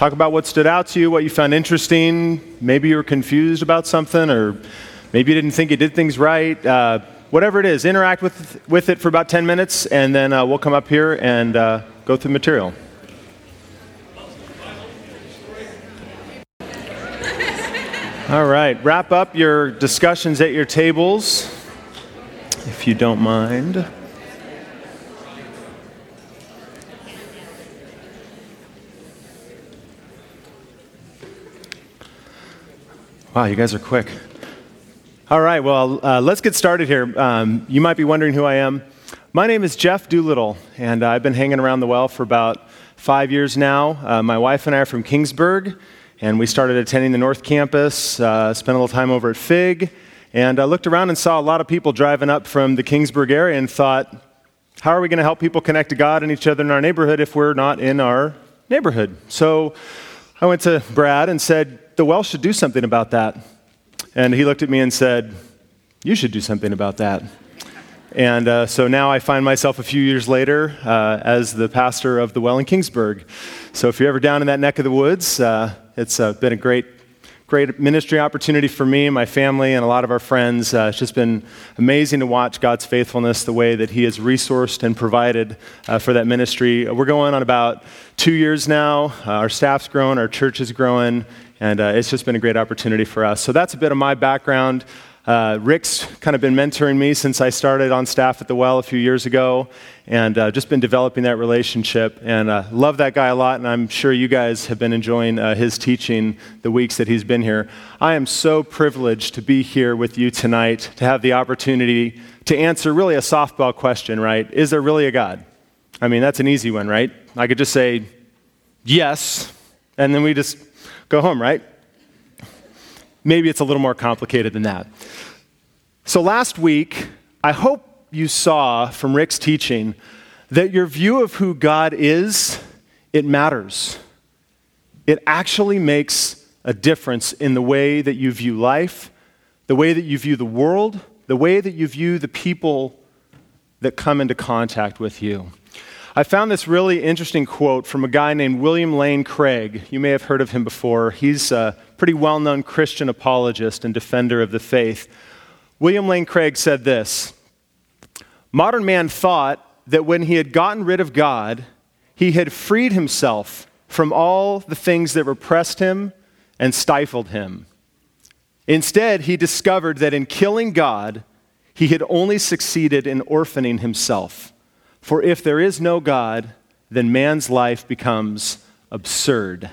Talk about what stood out to you, what you found interesting. Maybe you were confused about something, or maybe you didn't think you did things right. Whatever it is, interact with it for about 10 minutes, and then we'll come up here and go through material. All right, wrap up your discussions at your tables, if you don't mind. Wow, you guys are quick. All right, well, let's get started here. You might be wondering who I am. My name is Jeff Doolittle, and I've been hanging around the well for about 5 years now. My wife and I are from Kingsburg, and we started attending the North Campus, spent a little time over at FIG, and I looked around and saw a lot of people driving up from the Kingsburg area and thought, how are we going to help people connect to God and each other in our neighborhood if we're not in our neighborhood? So I went to Brad and said, the well should do something about that. And he looked at me and said, you should do something about that. And so now I find myself a few years later as the pastor of the well in Kingsburg. So if you're ever down in that neck of the woods, it's been a great ministry opportunity for me and my family and a lot of our friends. It's just been amazing to watch God's faithfulness, the way that He has resourced and provided for that ministry. We're going on about 2 years now. Our staff's growing, our church is growing, and it's just been a great opportunity for us. So that's a bit of my background. Rick's kind of been mentoring me since I started on staff at the well a few years ago, and just been developing that relationship, and love that guy a lot, and I'm sure you guys have been enjoying his teaching the weeks that he's been here. I am so privileged to be here with you tonight, to have the opportunity to answer really a softball question, right? Is there really a God? I mean, that's an easy one, right? I could just say yes, and then we just go home, right? Maybe it's a little more complicated than that. So last week, I hope you saw from Rick's teaching that your view of who God is, it matters. It actually makes a difference in the way that you view life, the way that you view the world, the way that you view the people that come into contact with you. I found this really interesting quote from a guy named William Lane Craig. You may have heard of him before. He's a pretty well-known Christian apologist and defender of the faith. William Lane Craig said this: modern man thought that when he had gotten rid of God, he had freed himself from all the things that repressed him and stifled him. Instead, he discovered that in killing God, he had only succeeded in orphaning himself. For if there is no God, then man's life becomes absurd.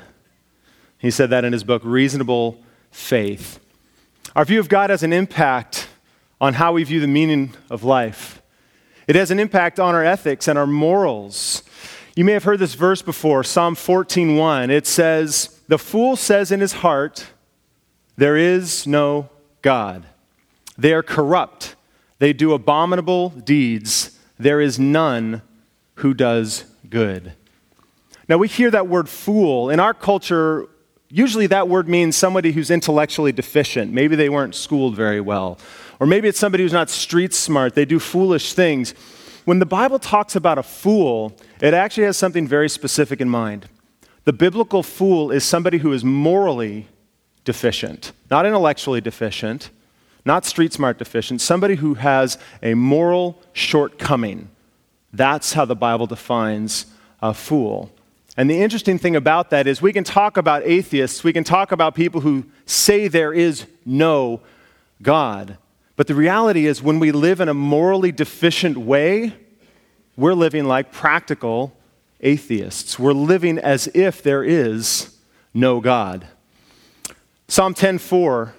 He said that in his book, Reasonable Faith. Our view of God has an impact on how we view the meaning of life. It has an impact on our ethics and our morals. You may have heard this verse before, Psalm 14:1. It says, the fool says in his heart, there is no God. They are corrupt. They do abominable deeds. There is none who does good. Now we hear that word fool. In our culture, usually that word means somebody who's intellectually deficient. Maybe they weren't schooled very well. Or maybe it's somebody who's not street smart. They do foolish things. When the Bible talks about a fool, it actually has something very specific in mind. The biblical fool is somebody who is morally deficient, not intellectually deficient, not street smart deficient, somebody who has a moral shortcoming. That's how the Bible defines a fool. And the interesting thing about that is we can talk about atheists, we can talk about people who say there is no God. But the reality is when we live in a morally deficient way, we're living like practical atheists. We're living as if there is no God. Psalm 10:4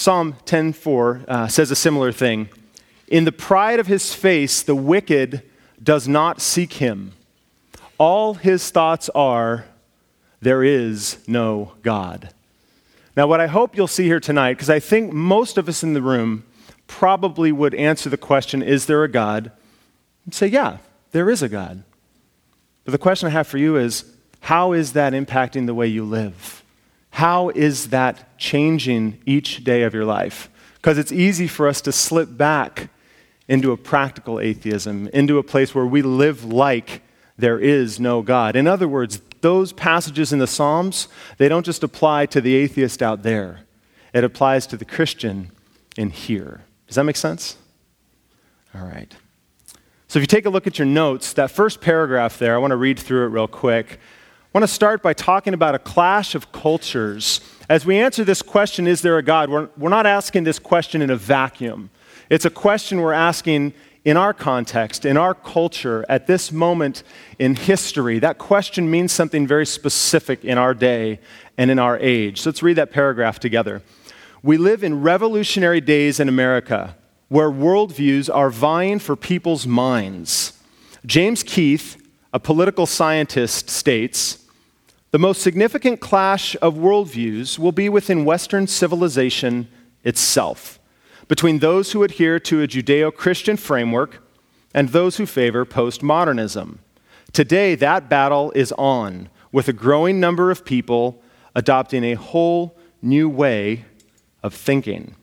says a similar thing. In the pride of his face, the wicked does not seek him. All his thoughts are, there is no God. Now, what I hope you'll see here tonight, because I think most of us in the room probably would answer the question, is there a God? And say, yeah, there is a God. But the question I have for you is, how is that impacting the way you live? How is that changing each day of your life? Because it's easy for us to slip back into a practical atheism, into a place where we live like there is no God. In other words, those passages in the Psalms, they don't just apply to the atheist out there. It applies to the Christian in here. Does that make sense? All right. So if you take a look at your notes, that first paragraph there, I want to read through it real quick. I want to start by talking about a clash of cultures. As we answer this question, is there a God? We're not asking this question in a vacuum. It's a question we're asking in our context, in our culture, at this moment in history. That question means something very specific in our day and in our age. So let's read that paragraph together. We live in revolutionary days in America where worldviews are vying for people's minds. James Keith, a political scientist, states, the most significant clash of worldviews will be within Western civilization itself, between those who adhere to a Judeo-Christian framework and those who favor postmodernism. Today, that battle is on, with a growing number of people adopting a whole new way of thinking.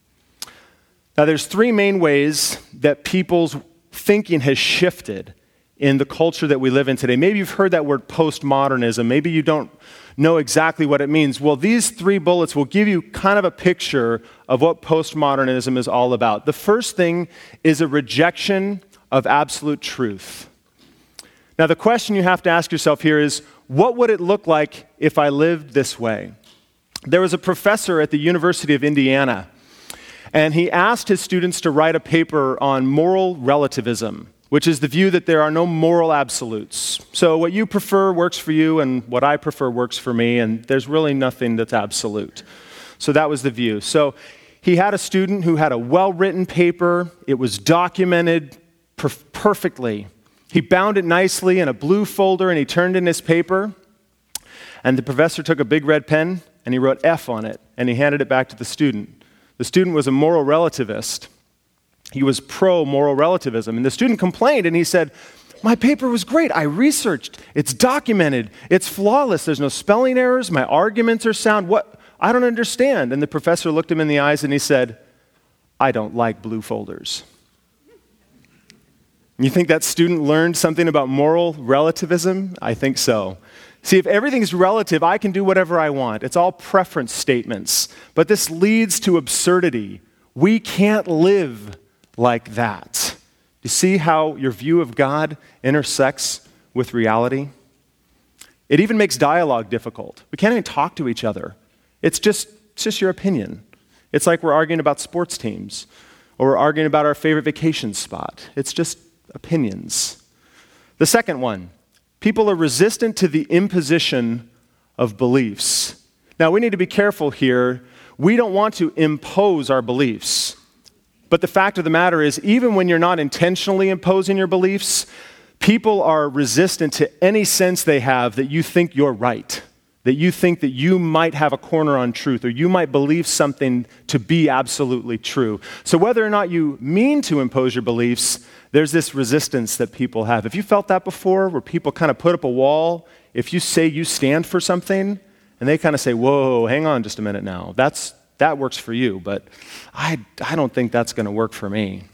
Now, there's three main ways that people's thinking has shifted in the culture that we live in today. Maybe you've heard that word postmodernism. Maybe you don't know exactly what it means. Well, these three bullets will give you kind of a picture of what postmodernism is all about. The first thing is a rejection of absolute truth. Now, the question you have to ask yourself here is, what would it look like if I lived this way? There was a professor at the University of Indiana, and he asked his students to write a paper on moral relativism, which is the view that there are no moral absolutes. So what you prefer works for you, and what I prefer works for me, and there's really nothing that's absolute. So that was the view. So he had a student who had a well-written paper. It was documented perfectly. He bound it nicely in a blue folder, and he turned in his paper. And the professor took a big red pen, and he wrote F on it, and he handed it back to the student. The student was a moral relativist. He was pro-moral relativism. And the student complained, and he said, my paper was great. I researched. It's documented. It's flawless. There's no spelling errors. My arguments are sound. What? I don't understand. And the professor looked him in the eyes, and he said, I don't like blue folders. You think that student learned something about moral relativism? I think so. See, if everything's relative, I can do whatever I want. It's all preference statements. But this leads to absurdity. We can't live like that. You see how your view of God intersects with reality? It even makes dialogue difficult. We can't even talk to each other. It's just your opinion. It's like we're arguing about sports teams, or we're arguing about our favorite vacation spot. It's just opinions. The second one, people are resistant to the imposition of beliefs. Now, we need to be careful here. We don't want to impose our beliefs. But the fact of the matter is, even when you're not intentionally imposing your beliefs, people are resistant to any sense they have that you think you're right, that you think that you might have a corner on truth, or you might believe something to be absolutely true. So whether or not you mean to impose your beliefs, there's this resistance that people have. Have you felt that before, where people kind of put up a wall if you say you stand for something, and they kind of say, whoa, hang on just a minute now. That works for you, but I don't think that's going to work for me.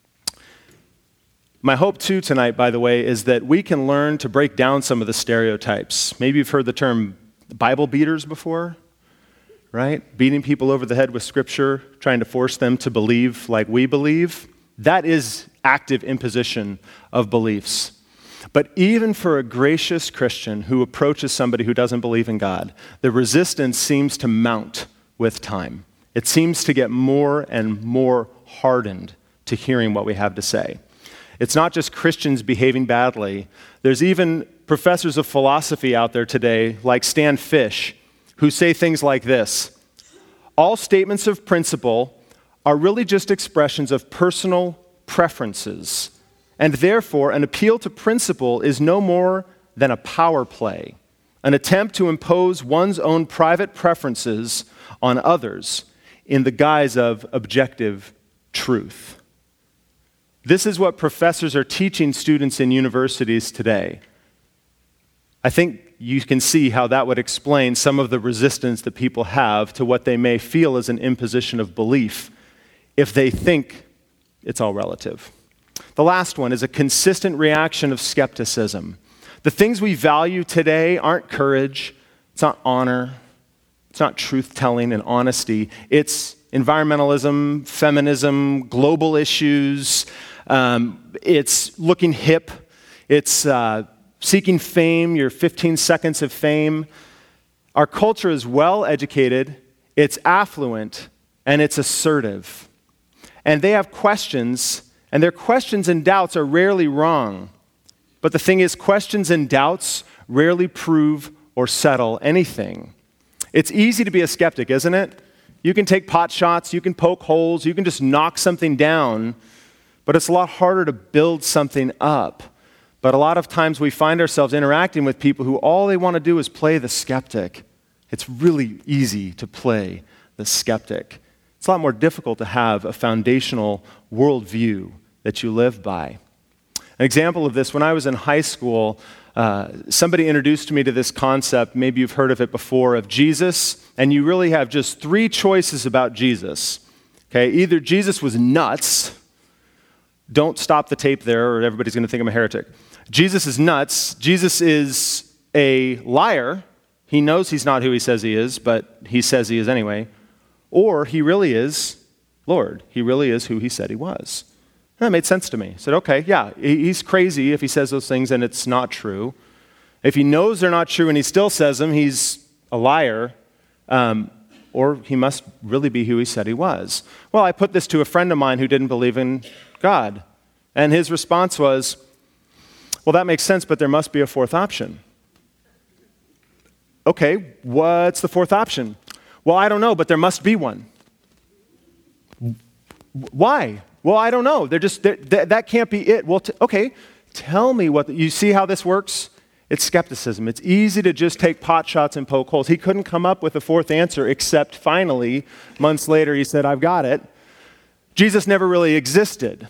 My hope, too, tonight, by the way, is that we can learn to break down some of the stereotypes. Maybe you've heard the term Bible beaters before, right? Beating people over the head with Scripture, trying to force them to believe like we believe. That is active imposition of beliefs. But even for a gracious Christian who approaches somebody who doesn't believe in God, the resistance seems to mount with time. It seems to get more and more hardened to hearing what we have to say. It's not just Christians behaving badly. There's even professors of philosophy out there today, like Stan Fish, who say things like this: all statements of principle are really just expressions of personal preferences, and therefore an appeal to principle is no more than a power play, an attempt to impose one's own private preferences on others in the guise of objective truth. This is what professors are teaching students in universities today. I think you can see how that would explain some of the resistance that people have to what they may feel as an imposition of belief if they think it's all relative. The last one is a consistent reaction of skepticism. The things we value today aren't courage, it's not honor, it's not truth-telling and honesty. It's environmentalism, feminism, global issues. It's looking hip. It's seeking fame, your 15 seconds of fame. Our culture is well-educated, it's affluent, and it's assertive. And they have questions, and their questions and doubts are rarely wrong. But the thing is, questions and doubts rarely prove or settle anything. It's easy to be a skeptic, isn't it? You can take pot shots, you can poke holes, you can just knock something down, but it's a lot harder to build something up. But a lot of times we find ourselves interacting with people who all they want to do is play the skeptic. It's really easy to play the skeptic. It's a lot more difficult to have a foundational worldview that you live by. An example of this, when I was in high school, somebody introduced me to this concept, maybe you've heard of it before, of Jesus, and you really have just three choices about Jesus. Okay, either Jesus was nuts, don't stop the tape there or everybody's going to think I'm a heretic. Jesus is nuts, Jesus is a liar, he knows he's not who he says he is, but he says he is anyway, or he really is Lord, he really is who he said he was. And that made sense to me. I said, okay, yeah, he's crazy if he says those things and it's not true. If he knows they're not true and he still says them, he's a liar, or he must really be who he said he was. Well, I put this to a friend of mine who didn't believe in God, and his response was, well, that makes sense, but there must be a fourth option. Okay, what's the fourth option? Well, I don't know, but there must be one. Why? Well, I don't know. That can't be it. Well, okay, tell me what. You see how this works? It's skepticism. It's easy to just take pot shots and poke holes. He couldn't come up with a fourth answer, except finally, months later, he said, I've got it. Jesus never really existed.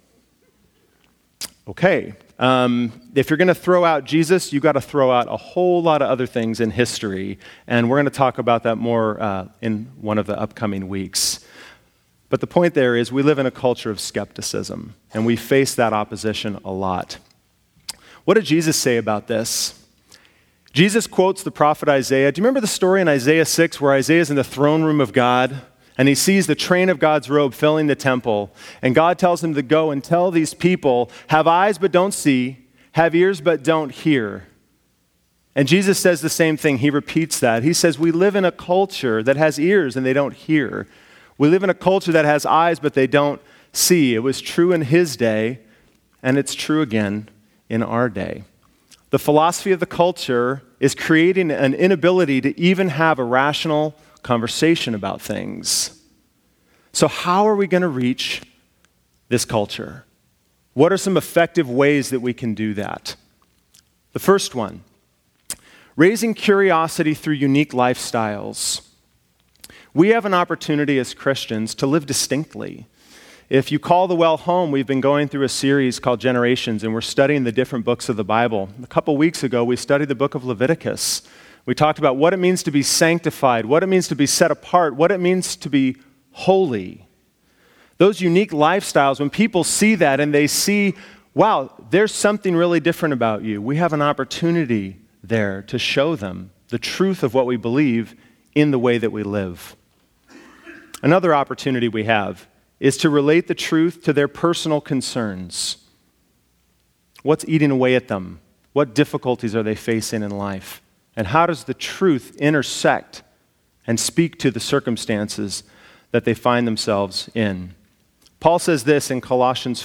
Okay, if you're going to throw out Jesus, you've got to throw out a whole lot of other things in history, and we're going to talk about that more in one of the upcoming weeks. But the point there is we live in a culture of skepticism, and we face that opposition a lot. What did Jesus say about this? Jesus quotes the prophet Isaiah. Do you remember the story in Isaiah 6 where Isaiah is in the throne room of God, and he sees the train of God's robe filling the temple, and God tells him to go and tell these people, have eyes but don't see, have ears but don't hear. And Jesus says the same thing. He repeats that. He says we live in a culture that has ears and they don't hear. We live in a culture that has eyes, but they don't see. It was true in his day, and it's true again in our day. The philosophy of the culture is creating an inability to even have a rational conversation about things. So how are we going to reach this culture? What are some effective ways that we can do that? The first one, raising curiosity through unique lifestyles. We have an opportunity as Christians to live distinctly. If you call the well home, we've been going through a series called Generations, and we're studying the different books of the Bible. A couple weeks ago, we studied the book of Leviticus. We talked about what it means to be sanctified, what it means to be set apart, what it means to be holy. Those unique lifestyles, when people see that and they see, wow, there's something really different about you, we have an opportunity there to show them the truth of what we believe in the way that we live. Another opportunity we have is to relate the truth to their personal concerns. What's eating away at them? What difficulties are they facing in life? And how does the truth intersect and speak to the circumstances that they find themselves in? Paul says this in Colossians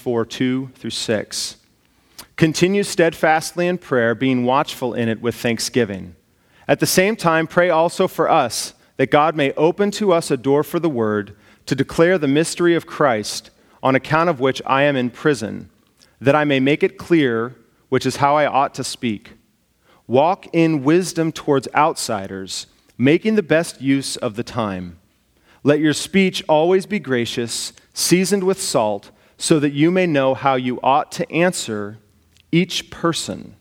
4:2-6. Continue steadfastly in prayer, being watchful in it with thanksgiving. At the same time, pray also for us, that God may open to us a door for the word, to declare the mystery of Christ, on account of which I am in prison, that I may make it clear, which is how I ought to speak. Walk in wisdom towards outsiders, making the best use of the time. Let your speech always be gracious, seasoned with salt, so that you may know how you ought to answer each person.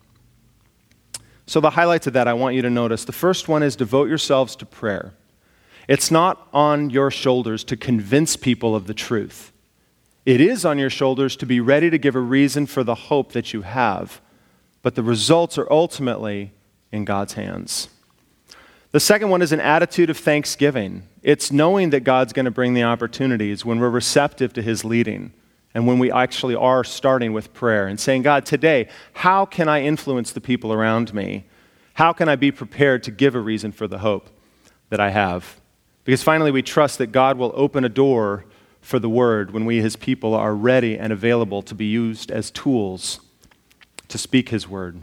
So the highlights of that I want you to notice. The first one is devote yourselves to prayer. It's not on your shoulders to convince people of the truth. It is on your shoulders to be ready to give a reason for the hope that you have. but the results are ultimately in God's hands. The second one is an attitude of thanksgiving. It's knowing that God's going to bring the opportunities when we're receptive to his leading and when we actually are starting with prayer and saying, God, today, how can I influence the people around me? How can I be prepared to give a reason for the hope that I have? Because finally, we trust that God will open a door for the word when we, his people, are ready and available to be used as tools to speak his word.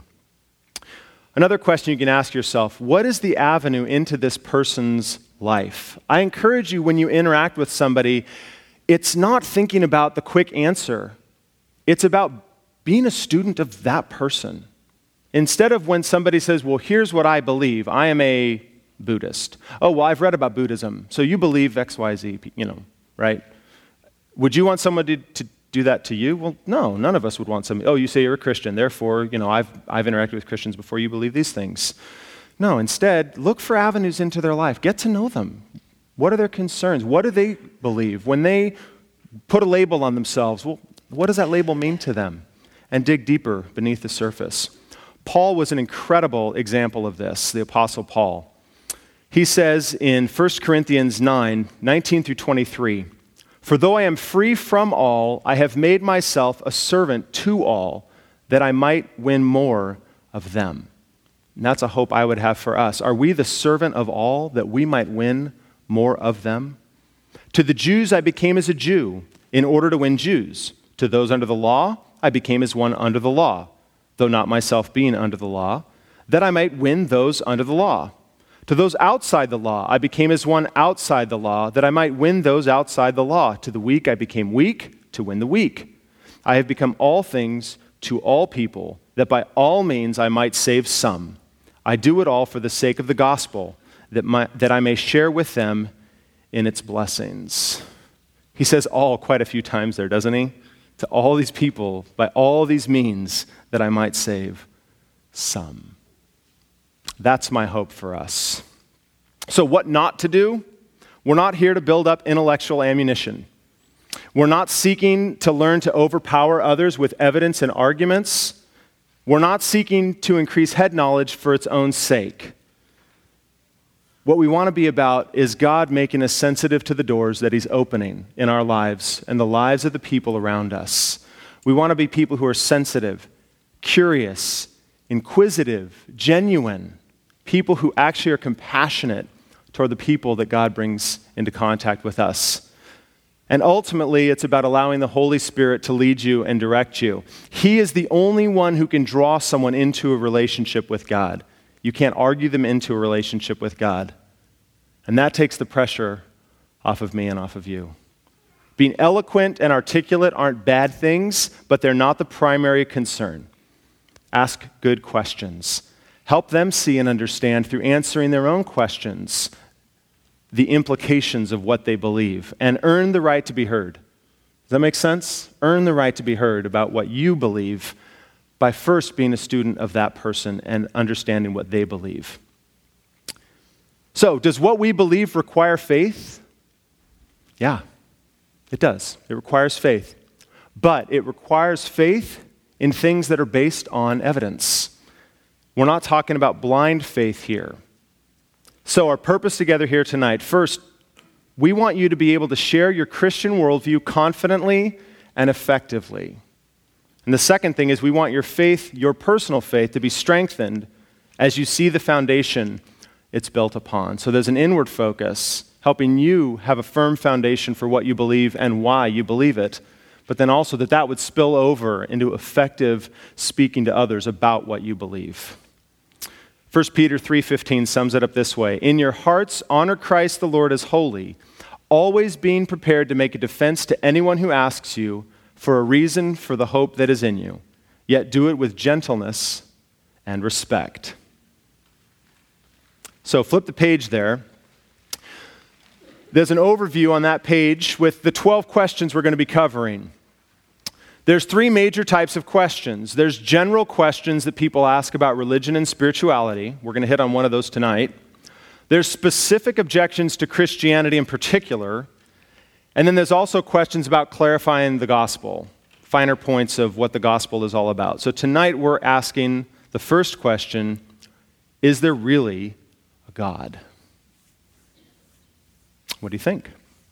Another question you can ask yourself, what is the avenue into this person's life? I encourage you when you interact with somebody, it's not thinking about the quick answer. It's about being a student of that person. Instead of when somebody says, well, here's what I believe. I am a Buddhist. Oh, well, I've read about Buddhism. So you believe X, Y, Z, right? Would you want somebody to do that to you? Well, no, none of us would want somebody. Oh, you say you're a Christian. Therefore, I've interacted with Christians before. You believe these things. No, instead, look for avenues into their life. Get to know them. What are their concerns? What do they believe? When they put a label on themselves, well, what does that label mean to them? And dig deeper beneath the surface. Paul was an incredible example of this, the Apostle Paul. He says in 1 Corinthians 9:19 through 23, "For though I am free from all, I have made myself a servant to all, that I might win more of them." And that's a hope I would have for us. Are we the servant of all, that we might win more of them? To the Jews I became as a Jew, in order to win Jews. To those under the law, I became as one under the law, though not myself being under the law, that I might win those under the law. To those outside the law, I became as one outside the law, that I might win those outside the law. To the weak, I became weak to win the weak. I have become all things to all people, that by all means I might save some. I do it all for the sake of the gospel, that I may share with them in its blessings. He says all quite a few times there, doesn't he? To all these people, by all these means, that I might save some. That's my hope for us. So what not to do? We're not here to build up intellectual ammunition. We're not seeking to learn to overpower others with evidence and arguments. We're not seeking to increase head knowledge for its own sake. What we want to be about is God making us sensitive to the doors that he's opening in our lives and the lives of the people around us. We want to be people who are sensitive, curious, inquisitive, genuine, people who actually are compassionate toward the people that God brings into contact with us. And ultimately, it's about allowing the Holy Spirit to lead you and direct you. He is the only one who can draw someone into a relationship with God. You can't argue them into a relationship with God. And that takes the pressure off of me and off of you. Being eloquent and articulate aren't bad things, but they're not the primary concern. Ask good questions. Help them see and understand through answering their own questions the implications of what they believe, and earn the right to be heard. Does that make sense? Earn the right to be heard about what you believe by first being a student of that person and understanding what they believe. So, does what we believe require faith? Yeah, it does. It requires faith. But it requires faith in things that are based on evidence. We're not talking about blind faith here. So our purpose together here tonight, first, we want you to be able to share your Christian worldview confidently and effectively. And the second thing is we want your faith, your personal faith, to be strengthened as you see the foundation it's built upon. So there's an inward focus, helping you have a firm foundation for what you believe and why you believe it, but then also that would spill over into effective speaking to others about what you believe. 1 Peter 3:15 sums it up this way: "In your hearts, honor Christ the Lord as holy, always being prepared to make a defense to anyone who asks you for a reason for the hope that is in you, yet do it with gentleness and respect." So flip the page there. There's an overview on that page with the 12 questions we're going to be covering. There's 3 major types of questions. There's general questions that people ask about religion and spirituality. We're going to hit on one of those tonight. There's specific objections to Christianity in particular. And then there's also questions about clarifying the gospel. finer points of what the gospel is all about. So tonight we're asking the first question, is there really a God? What do you think?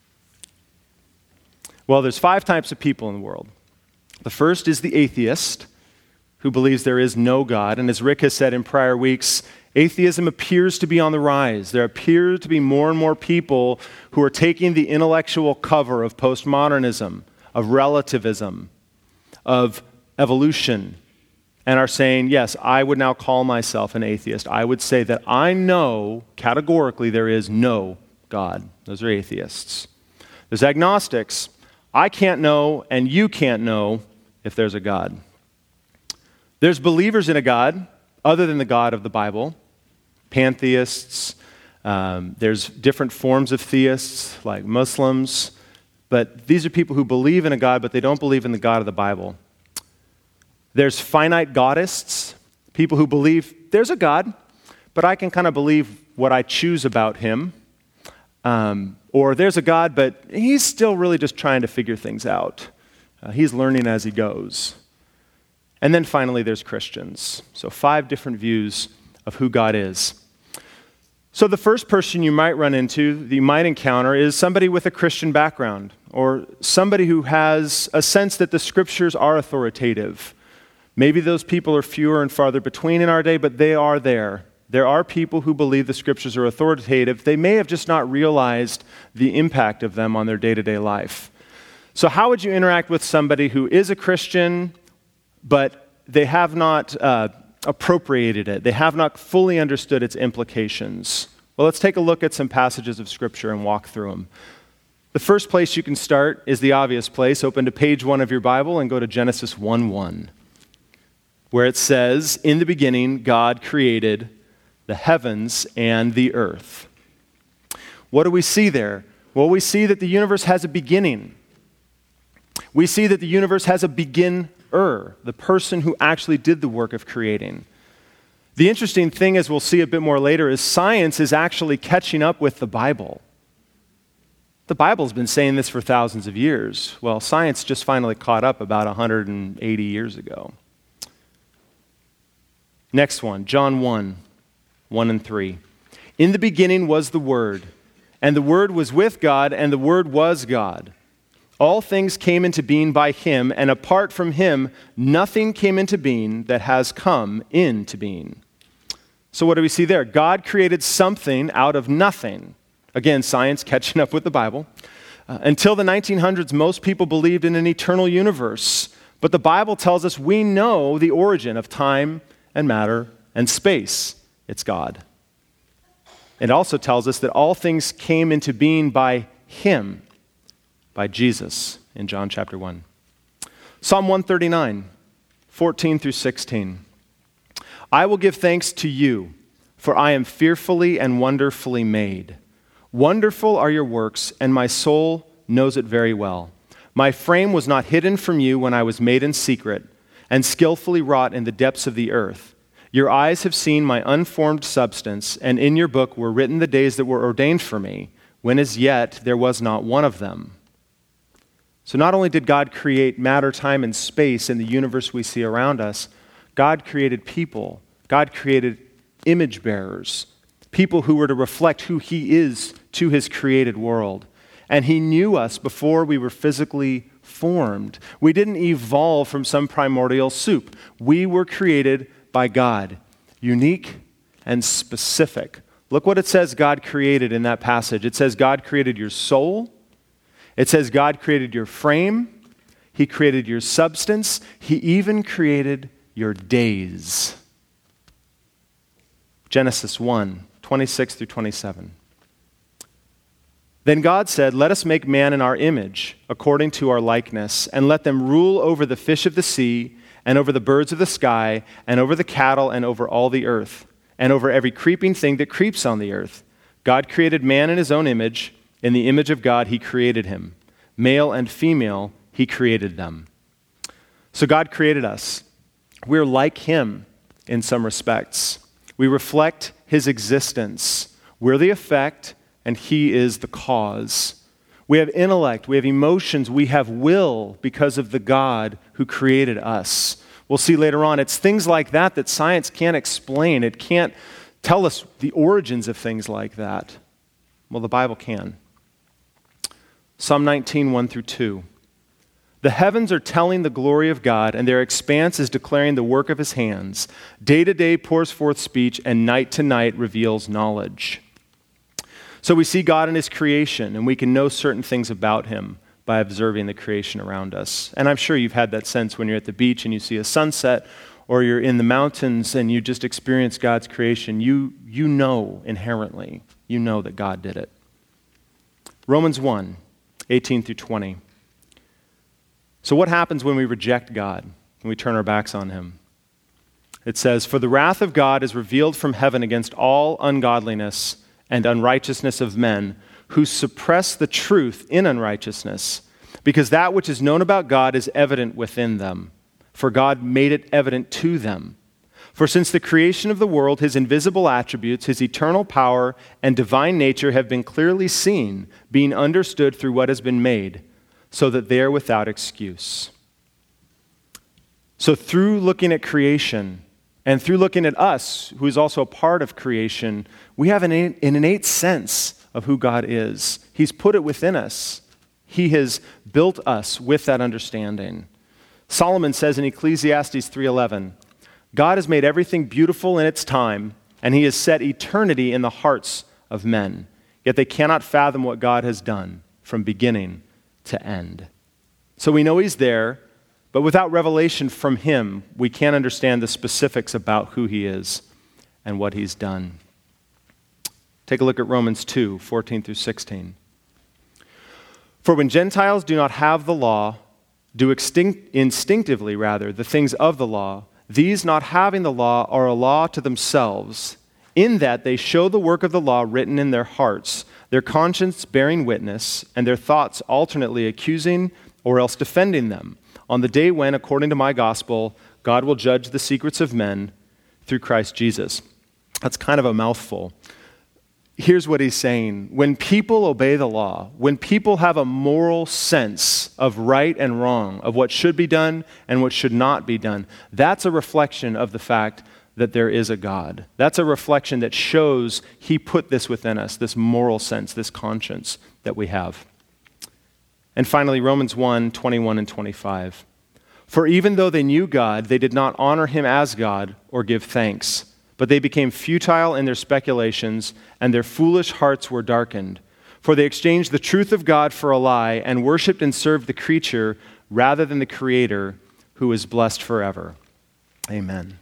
Well, there's 5 types of people in the world. The first is the atheist, who believes there is no God. And as Rick has said in prior weeks, atheism appears to be on the rise. There appear to be more and more people who are taking the intellectual cover of postmodernism, of relativism, of evolution, and are saying, yes, I would now call myself an atheist. I would say that I know categorically there is no God. Those are atheists. There's agnostics. I can't know and you can't know if there's a God. There's believers in a God other than the God of the Bible, pantheists. There's different forms of theists like Muslims, but these are people who believe in a God, but they don't believe in the God of the Bible. There's finite godists, people who believe there's a God, but I can kind of believe what I choose about him. Or there's a God, but he's still really just trying to figure things out. He's learning as he goes. And then finally, there's Christians. So 5 different views of who God is. So the first person you might run into, that you might encounter, is somebody with a Christian background, or somebody who has a sense that the scriptures are authoritative. Maybe those people are fewer and farther between in our day, but they are there. There are people who believe the scriptures are authoritative. They may have just not realized the impact of them on their day-to-day life. So how would you interact with somebody who is a Christian, but they have not appropriated it? They have not fully understood its implications. Well, let's take a look at some passages of Scripture and walk through them. The first place you can start is the obvious place. Open to page 1 of your Bible and go to Genesis 1:1, where it says, "In the beginning, God created the heavens and the earth." What do we see there? Well, we see that the universe has a beginning. We see that the universe has a beginner, the person who actually did the work of creating. The interesting thing, as we'll see a bit more later, is science is actually catching up with the Bible. The Bible's been saying this for thousands of years. Well, science just finally caught up about 180 years ago. Next one, John 1:1 and 3. "In the beginning was the Word, and the Word was with God, and the Word was God. All things came into being by him, and apart from him, nothing came into being that has come into being." So what do we see there? God created something out of nothing. Again, science catching up with the Bible. Until the 1900s, most people believed in an eternal universe. But the Bible tells us we know the origin of time and matter and space. It's God. It also tells us that all things came into being by him, by Jesus, in John chapter 1. Psalm 139, 14 through 16. "I will give thanks to you, for I am fearfully and wonderfully made. Wonderful are your works, and my soul knows it very well. My frame was not hidden from you when I was made in secret, and skillfully wrought in the depths of the earth. Your eyes have seen my unformed substance, and in your book were written the days that were ordained for me, when as yet there was not one of them." So not only did God create matter, time, and space in the universe we see around us, God created people. God created image bearers, people who were to reflect who he is to his created world. And he knew us before we were physically formed. We didn't evolve from some primordial soup. We were created by God, unique and specific. Look what it says God created in that passage. It says God created your soul. It says God created your frame. He created your substance. He even created your days. Genesis 1, 26 through 27. "Then God said, 'Let us make man in our image, according to our likeness, and let them rule over the fish of the sea, and over the birds of the sky, and over the cattle, and over all the earth, and over every creeping thing that creeps on the earth.' God created man in his own image. In the image of God he created him. Male and female he created them." So God created us. We're like him in some respects. We reflect his existence. We're the effect, and he is the cause. We have intellect, we have emotions, we have will because of the God who created us. We'll see later on, it's things like that that science can't explain. It can't tell us the origins of things like that. Well, the Bible can. Psalm 19, 1 through 2. The heavens are telling the glory of God, and their expanse is declaring the work of his hands. Day to day pours forth speech, and night to night reveals knowledge. So we see God in his creation, and we can know certain things about him by observing the creation around us. And I'm sure you've had that sense when you're at the beach and you see a sunset, or you're in the mountains and you just experience God's creation. You know inherently, you know that God did it. Romans 1, 18 through 20. So what happens when we reject God, when we turn our backs on him? It says, "For the wrath of God is revealed from heaven against all ungodliness and unrighteousness of men who suppress the truth in unrighteousness, because that which is known about God is evident within them, for God made it evident to them. For since the creation of the world, his invisible attributes, his eternal power and divine nature have been clearly seen, being understood through what has been made, so that they are without excuse." So through looking at creation, and through looking at us, who is also a part of creation, we have an innate sense of who God is. He's put it within us. He has built us with that understanding. Solomon says in Ecclesiastes 3:11, "God has made everything beautiful in its time, and he has set eternity in the hearts of men. Yet they cannot fathom what God has done from beginning to end." So we know he's there, but without revelation from him, we can't understand the specifics about who he is and what he's done. Take a look at Romans 2, 14 through 16. "For when Gentiles do not have the law, do instinctively the things of the law, these not having the law are a law to themselves, in that they show the work of the law written in their hearts, their conscience bearing witness, and their thoughts alternately accusing or else defending them, on the day when, according to my gospel, God will judge the secrets of men through Christ Jesus." That's kind of a mouthful. Here's what he's saying. When people obey the law, when people have a moral sense of right and wrong, of what should be done and what should not be done, that's a reflection of the fact that there is a God. That's a reflection that shows he put this within us, this moral sense, this conscience that we have. And finally, Romans 1, 21 and 25. "For even though they knew God, they did not honor him as God or give thanks, but they became futile in their speculations, and their foolish hearts were darkened. For they exchanged the truth of God for a lie, and worshipped and served the creature rather than the Creator, who is blessed forever." Amen.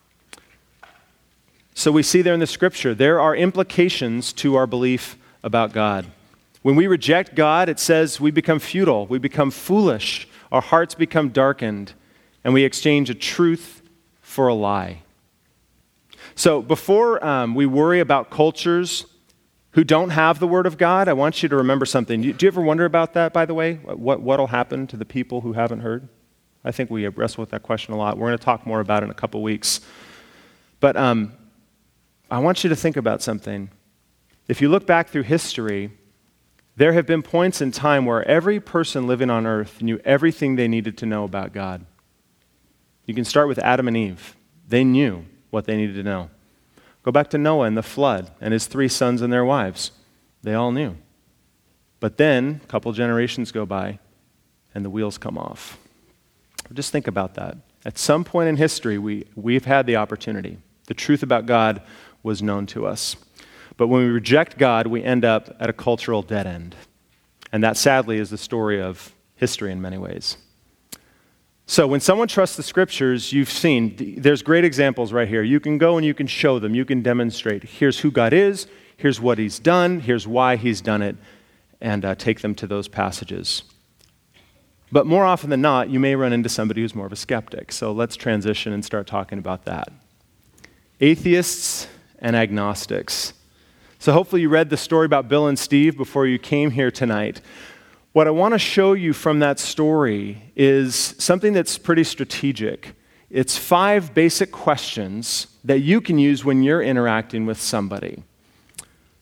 So we see there in the scripture, there are implications to our belief about God. When we reject God, it says we become futile, we become foolish, our hearts become darkened, and we exchange a truth for a lie. So before we worry about cultures who don't have the Word of God, I want you to remember something. Do you ever wonder about that, by the way? What'll happen to the people who haven't heard? I think we wrestle with that question a lot. We're going to talk more about it in a couple weeks. But I want you to think about something. If you look back through history, there have been points in time where every person living on earth knew everything they needed to know about God. You can start with Adam and Eve. They knew what they needed to know. Go back to Noah and the flood and his 3 sons and their wives. They all knew. But then a couple generations go by and the wheels come off. Just think about that. At some point in history, we've had the opportunity. The truth about God was known to us. But when we reject God, we end up at a cultural dead end. And that, sadly, is the story of history in many ways. So when someone trusts the scriptures, you've seen, there's great examples right here. You can go and you can show them. You can demonstrate. Here's who God is. Here's what he's done. Here's why he's done it. And take them to those passages. But more often than not, you may run into somebody who's more of a skeptic. So let's transition and start talking about that. Atheists and agnostics. So hopefully you read the story about Bill and Steve before you came here tonight. What I want to show you from that story is something that's pretty strategic. It's 5 basic questions that you can use when you're interacting with somebody.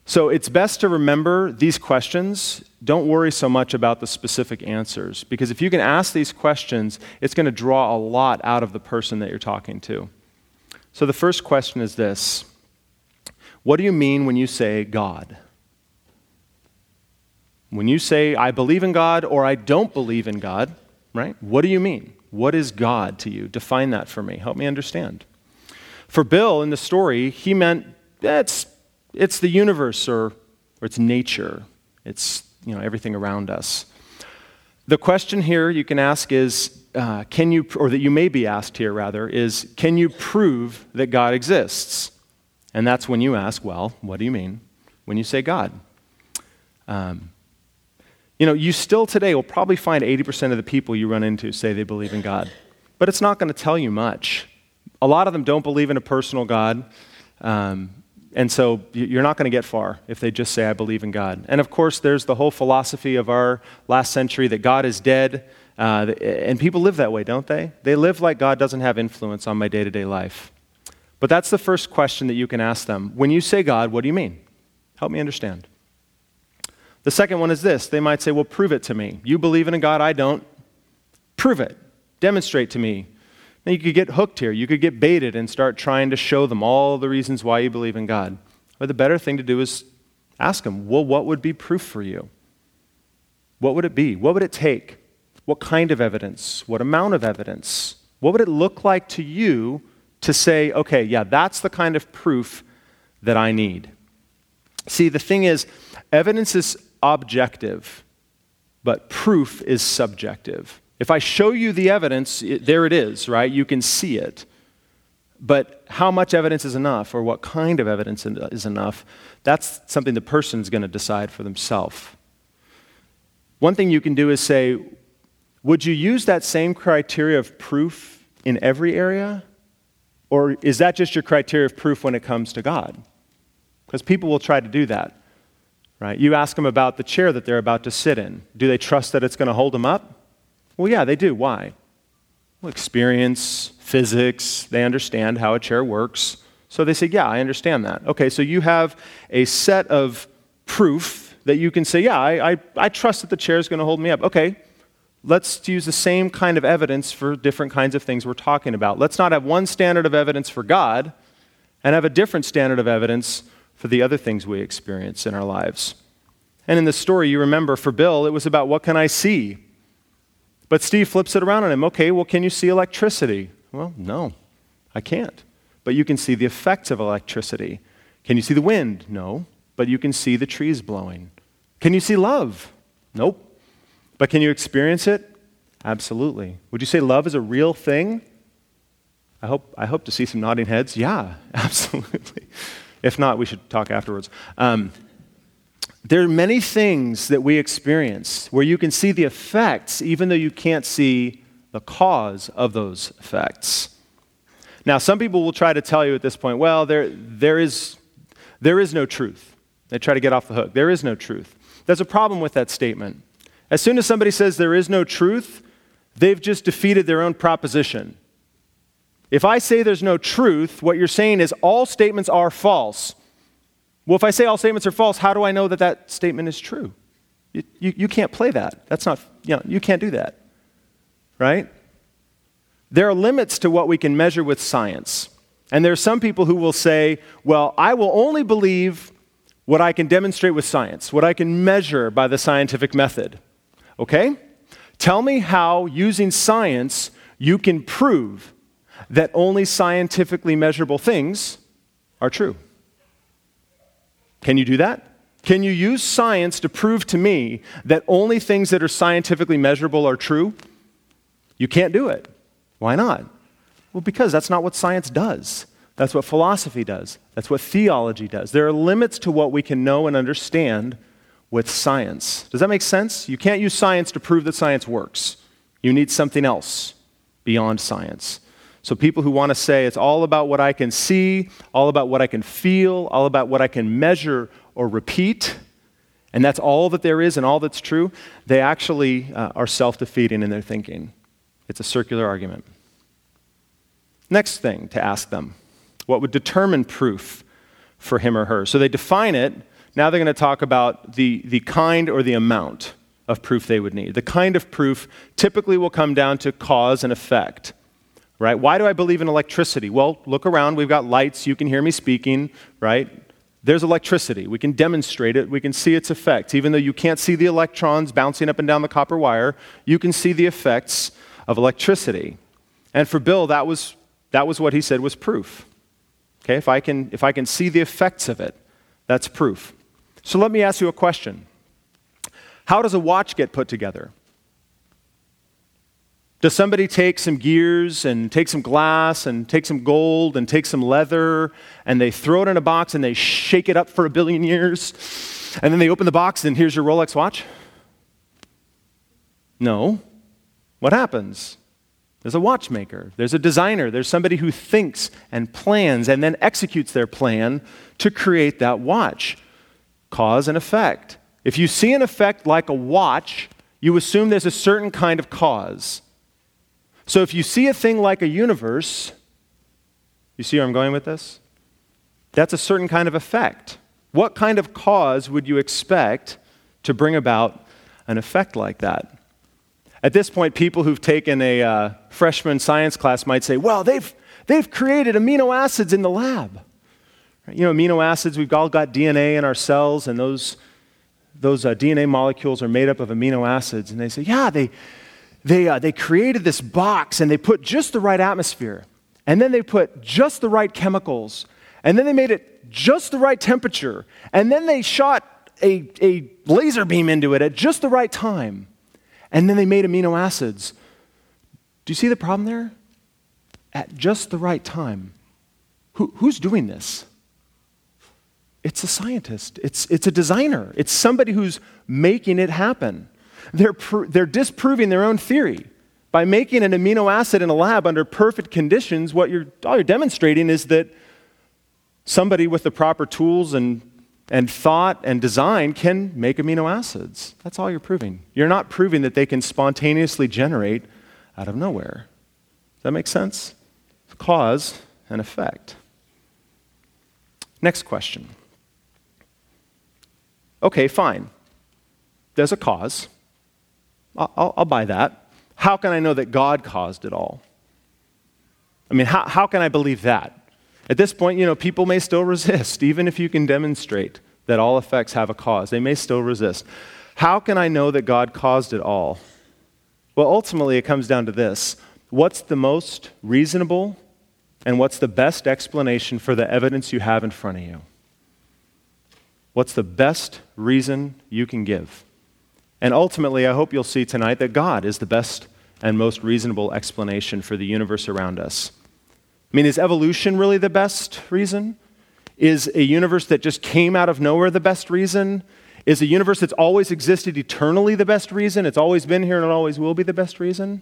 So it's best to remember these questions. Don't worry so much about the specific answers, because if you can ask these questions, it's going to draw a lot out of the person that you're talking to. So the first question is this: what do you mean when you say God? When you say, I believe in God or I don't believe in God, right? What do you mean? What is God to you? Define that for me. Help me understand. For Bill, in the story, he meant it's the universe or it's nature. It's everything around us. The question here you can ask is, that you may be asked here rather, is can you prove that God exists? And that's when you ask, well, what do you mean when you say God? You still today will probably find 80% of the people you run into say they believe in God. But it's not going to tell you much. A lot of them don't believe in a personal God. And so you're not going to get far if they just say, I believe in God. And of course, there's the whole philosophy of our last century that God is dead. And people live that way, don't they? They live like God doesn't have influence on my day-to-day life. But that's the first question that you can ask them. When you say God, what do you mean? Help me understand. The second one is this. They might say, well, prove it to me. You believe in a God, I don't. Prove it. Demonstrate to me. Now, you could get hooked here. You could get baited and start trying to show them all the reasons why you believe in God. But the better thing to do is ask them, well, what would be proof for you? What would it be? What would it take? What kind of evidence? What amount of evidence? What would it look like to you to say, okay, yeah, that's the kind of proof that I need? See, the thing is, evidence is objective, but proof is subjective. If I show you the evidence, there it is, right? You can see it. But how much evidence is enough, or what kind of evidence is enough, that's something the person's going to decide for themselves. One thing you can do is say, would you use that same criteria of proof in every area? Or is that just your criteria of proof when it comes to God? Because people will try to do that, right? You ask them about the chair that they're about to sit in. Do they trust that it's going to hold them up? Well, yeah, they do. Why? Well, experience, physics, they understand how a chair works. So they say, yeah, I understand that. Okay, so you have a set of proof that you can say, yeah, I trust that the chair is going to hold me up. Okay, let's use the same kind of evidence for different kinds of things we're talking about. Let's not have one standard of evidence for God and have a different standard of evidence for the other things we experience in our lives. And in the story, you remember, for Bill, it was about what can I see? But Steve flips it around on him. Okay, well, can you see electricity? Well, no, I can't. But you can see the effects of electricity. Can you see the wind? No, but you can see the trees blowing. Can you see love? Nope. But can you experience it? Absolutely. Would you say love is a real thing? I hope to see some nodding heads. Yeah, absolutely. If not, we should talk afterwards. There are many things that we experience where you can see the effects, even though you can't see the cause of those effects. Now, some people will try to tell you at this point, well, there is no truth. They try to get off the hook. There is no truth. There's a problem with that statement. As soon as somebody says there is no truth, they've just defeated their own proposition. If I say there's no truth, what you're saying is all statements are false. Well, if I say all statements are false, how do I know that that statement is true? You can't play that. That's not, you can't do that, right? There are limits to what we can measure with science. And there are some people who will say, well, I will only believe what I can demonstrate with science, what I can measure by the scientific method. Okay? Tell me how, using science, you can prove that only scientifically measurable things are true. Can you do that? Can you use science to prove to me that only things that are scientifically measurable are true? You can't do it. Why not? Well, because that's not what science does. That's what philosophy does. That's what theology does. There are limits to what we can know and understand with science. Does that make sense? You can't use science to prove that science works. You need something else beyond science. So people who want to say it's all about what I can see, all about what I can feel, all about what I can measure or repeat, and that's all that there is and all that's true, they actually are self-defeating in their thinking. It's a circular argument. Next thing to ask them, what would determine proof for him or her? So they define it Now they're going to talk about the kind or the amount of proof they would need. The kind of proof typically will come down to cause and effect, right? Why do I believe in electricity? Well, look around. We've got lights. You can hear me speaking, right? There's electricity. We can demonstrate it. We can see its effects. Even though you can't see the electrons bouncing up and down the copper wire, you can see the effects of electricity. And for Bill, that was what he said was proof. Okay, if I can see the effects of it, that's proof. So let me ask you a question. How does a watch get put together? Does somebody take some gears and take some glass and take some gold and take some leather and they throw it in a box and they shake it up for 1 billion years and then they open the box and here's your Rolex watch? No. What happens? There's a watchmaker, there's a designer, there's somebody who thinks and plans and then executes their plan to create that watch. Cause and effect. If you see an effect like a watch, you assume there's a certain kind of cause. So if you see a thing like a universe, you see where I'm going with this? That's a certain kind of effect. What kind of cause would you expect to bring about an effect like that? At this point, people who've taken a freshman science class might say, well, they've created amino acids in the lab. You know, amino acids, we've all got DNA in our cells, and those DNA molecules are made up of amino acids. And they say, yeah, they created this box, and they put just the right atmosphere, and then they put just the right chemicals, and then they made it just the right temperature, and then they shot a laser beam into it at just the right time, and then they made amino acids. Do you see the problem there? At just the right time. Who's doing this? It's a scientist. It's a designer. It's somebody who's making it happen. They're disproving their own theory. By making an amino acid in a lab under perfect conditions, all you're demonstrating is that somebody with the proper tools and thought and design can make amino acids. That's all you're proving. You're not proving that they can spontaneously generate out of nowhere. Does that make sense? Cause and effect. Next question. Okay, fine. There's a cause. I'll buy that. How can I know that God caused it all? I mean, how can I believe that? At this point, people may still resist, even if you can demonstrate that all effects have a cause. They may still resist. How can I know that God caused it all? Well, ultimately, it comes down to this. What's the most reasonable and what's the best explanation for the evidence you have in front of you? What's the best reason you can give? And ultimately, I hope you'll see tonight that God is the best and most reasonable explanation for the universe around us. I mean, is evolution really the best reason? Is a universe that just came out of nowhere the best reason? Is a universe that's always existed eternally the best reason? It's always been here and it always will be the best reason?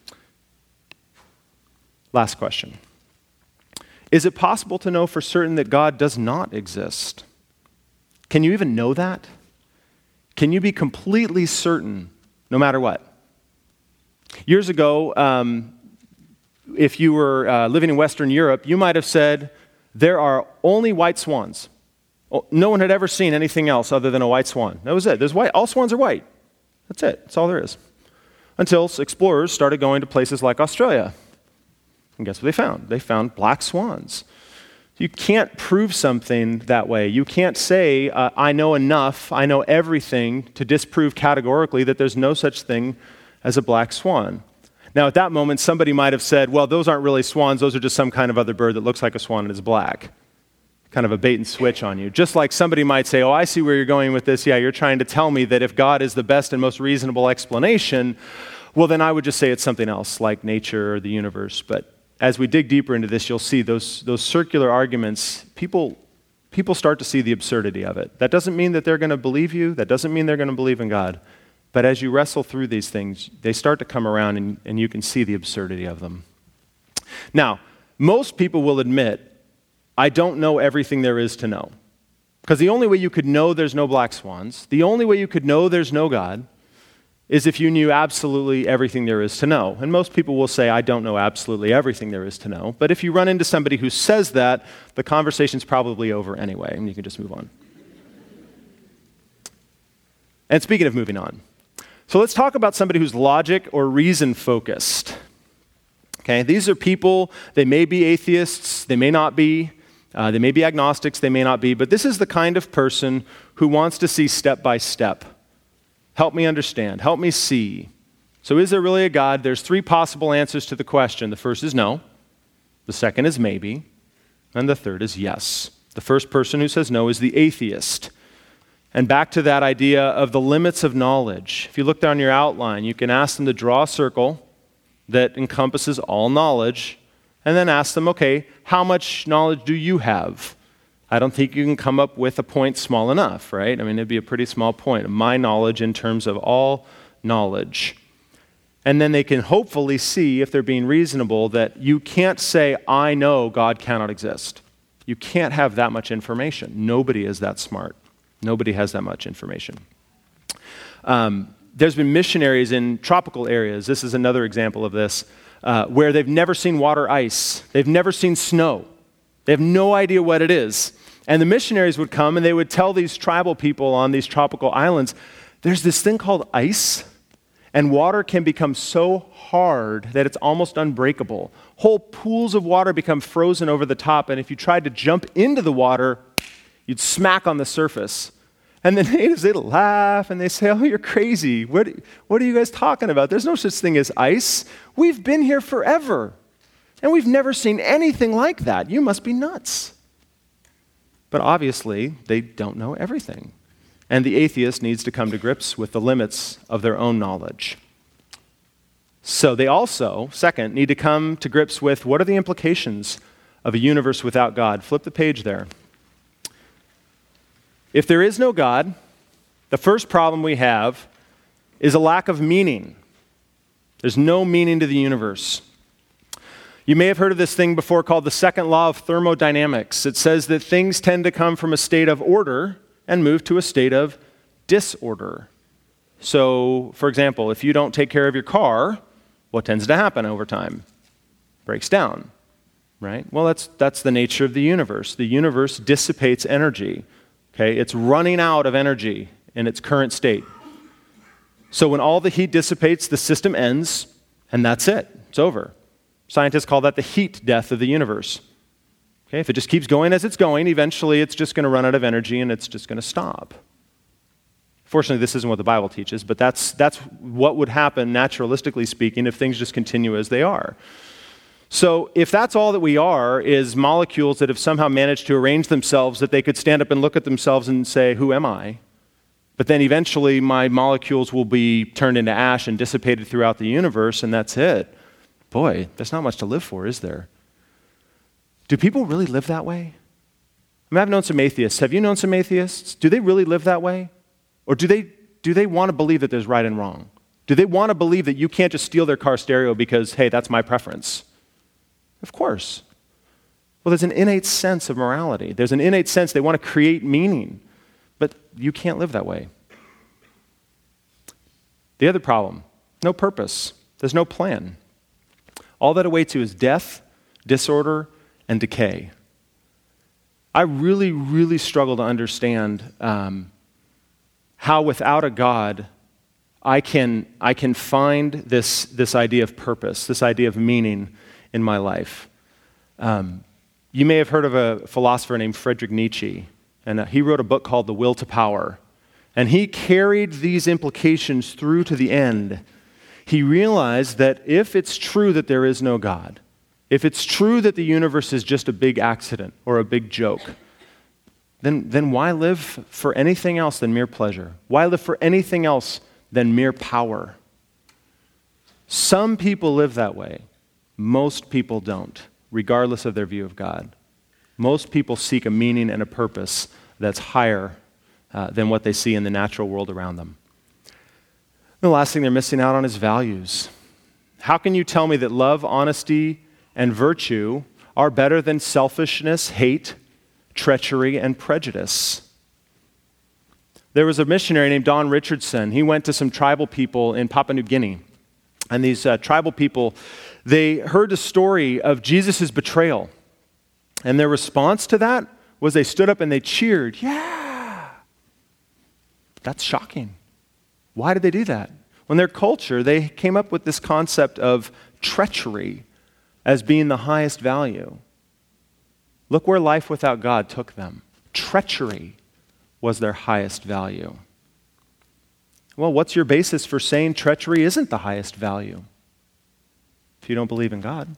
Last question. Is it possible to know for certain that God does not exist? Can you even know that? Can you be completely certain no matter what? Years ago, if you were living in Western Europe, you might have said, there are only white swans. No one had ever seen anything else other than a white swan. That was it. There's white. All swans are white. That's it. That's all there is. Until explorers started going to places like Australia. And guess what they found? They found black swans. You can't prove something that way. You can't say, I know enough, I know everything to disprove categorically that there's no such thing as a black swan. Now, at that moment, somebody might have said, well, those aren't really swans, those are just some kind of other bird that looks like a swan and is black. Kind of a bait and switch on you. Just like somebody might say, oh, I see where you're going with this. Yeah, you're trying to tell me that if God is the best and most reasonable explanation, well, then I would just say it's something else, like nature or the universe. But as we dig deeper into this, you'll see those circular arguments, people start to see the absurdity of it. That doesn't mean that they're going to believe you. That doesn't mean they're going to believe in God. But as you wrestle through these things, they start to come around and you can see the absurdity of them. Now, most people will admit, I don't know everything there is to know. Because the only way you could know there's no black swans, the only way you could know there's no God, is if you knew absolutely everything there is to know. And most people will say, I don't know absolutely everything there is to know. But if you run into somebody who says that, the conversation's probably over anyway, and you can just move on. And speaking of moving on, so let's talk about somebody who's logic or reason focused. Okay, these are people, they may be atheists, they may not be, they may be agnostics, they may not be, but this is the kind of person who wants to see step by step. Help me understand, help me see. So is there really a God? There's 3 possible answers to the question. The first is no, the second is maybe, and the third is yes. The first person who says no is the atheist. And back to that idea of the limits of knowledge. If you look down your outline, you can ask them to draw a circle that encompasses all knowledge, and then ask them, okay, how much knowledge do you have? I don't think you can come up with a point small enough, right? I mean, it'd be a pretty small point. My knowledge in terms of all knowledge. And then they can hopefully see, if they're being reasonable, that you can't say, I know God cannot exist. You can't have that much information. Nobody is that smart. Nobody has that much information. There's been missionaries in tropical areas, this is another example of this, where they've never seen water ice. They've never seen snow. They have no idea what it is. And the missionaries would come and they would tell these tribal people on these tropical islands, there's this thing called ice, and water can become so hard that it's almost unbreakable. Whole pools of water become frozen over the top, and if you tried to jump into the water, you'd smack on the surface. And the natives, they'd laugh and they say, oh, you're crazy. What are you guys talking about? There's no such thing as ice. We've been here forever. And we've never seen anything like that. You must be nuts. But obviously, they don't know everything. And the atheist needs to come to grips with the limits of their own knowledge. So they also, second, need to come to grips with what are the implications of a universe without God. Flip the page there. If there is no God, the first problem we have is a lack of meaning. There's no meaning to the universe. You may have heard of this thing before called the second law of thermodynamics. It says that things tend to come from a state of order and move to a state of disorder. So, for example, if you don't take care of your car, what tends to happen over time? Breaks down, right? Well, that's the nature of the universe. The universe dissipates energy. Okay, it's running out of energy in its current state. So when all the heat dissipates, the system ends, and that's it. It's over. Scientists call that the heat death of the universe. Okay, if it just keeps going as it's going, eventually it's just going to run out of energy and it's just going to stop. Fortunately, this isn't what the Bible teaches, but that's what would happen, naturalistically speaking, if things just continue as they are. So if that's all that we are, is molecules that have somehow managed to arrange themselves that they could stand up and look at themselves and say, who am I? But then eventually my molecules will be turned into ash and dissipated throughout the universe, and that's it. Boy, there's not much to live for, is there? Do people really live that way? I mean, I've known some atheists. Have you known some atheists? Do they really live that way? Or do they want to believe that there's right and wrong? Do they want to believe that you can't just steal their car stereo because, hey, that's my preference? Of course. Well, there's an innate sense of morality. There's an innate sense they want to create meaning, but you can't live that way. The other problem, no purpose. There's no plan. All that awaits you is death, disorder, and decay. I really, really struggle to understand how without a God I can find this idea of purpose, this idea of meaning in my life. You may have heard of a philosopher named Friedrich Nietzsche, and he wrote a book called The Will to Power. And he carried these implications through to the end. He realized that if it's true that there is no God, if it's true that the universe is just a big accident or a big joke, then why live for anything else than mere pleasure? Why live for anything else than mere power? Some people live that way. Most people don't, regardless of their view of God. Most people seek a meaning and a purpose that's higher than what they see in the natural world around them. The last thing they're missing out on is values. How can you tell me that love, honesty, and virtue are better than selfishness, hate, treachery, and prejudice? There was a missionary named Don Richardson. He went to some tribal people in Papua New Guinea. And these tribal people, they heard the story of Jesus' betrayal. And their response to that was they stood up and they cheered. Yeah! That's shocking. Why did they do that? Well, in their culture, they came up with this concept of treachery as being the highest value. Look where life without God took them. Treachery was their highest value. Well, what's your basis for saying treachery isn't the highest value if you don't believe in God?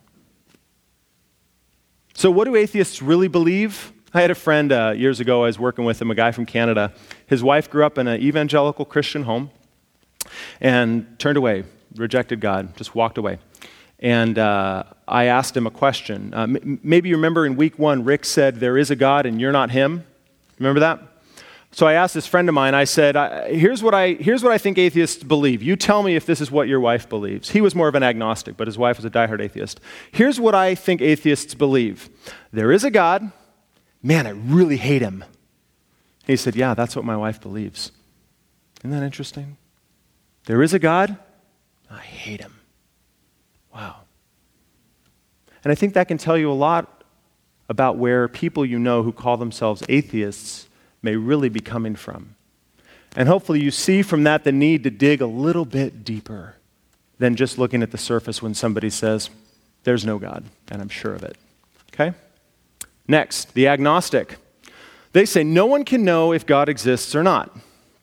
So what do atheists really believe? I had a friend years ago, I was working with him, a guy from Canada. His wife grew up in an evangelical Christian home and turned away, rejected God, just walked away. And I asked him a question. Maybe you remember in week 1, Rick said, there is a God and you're not him. Remember that? So I asked this friend of mine, I said, here's what I think atheists believe. You tell me if this is what your wife believes. He was more of an agnostic, but his wife was a diehard atheist. Here's what I think atheists believe. There is a God. Man, I really hate him. He said, yeah, that's what my wife believes. Isn't that interesting? There is a God. I hate him. Wow. And I think that can tell you a lot about where people you know who call themselves atheists may really be coming from. And hopefully you see from that the need to dig a little bit deeper than just looking at the surface when somebody says, there's no God, and I'm sure of it. Okay? Next, the agnostic. They say no one can know if God exists or not.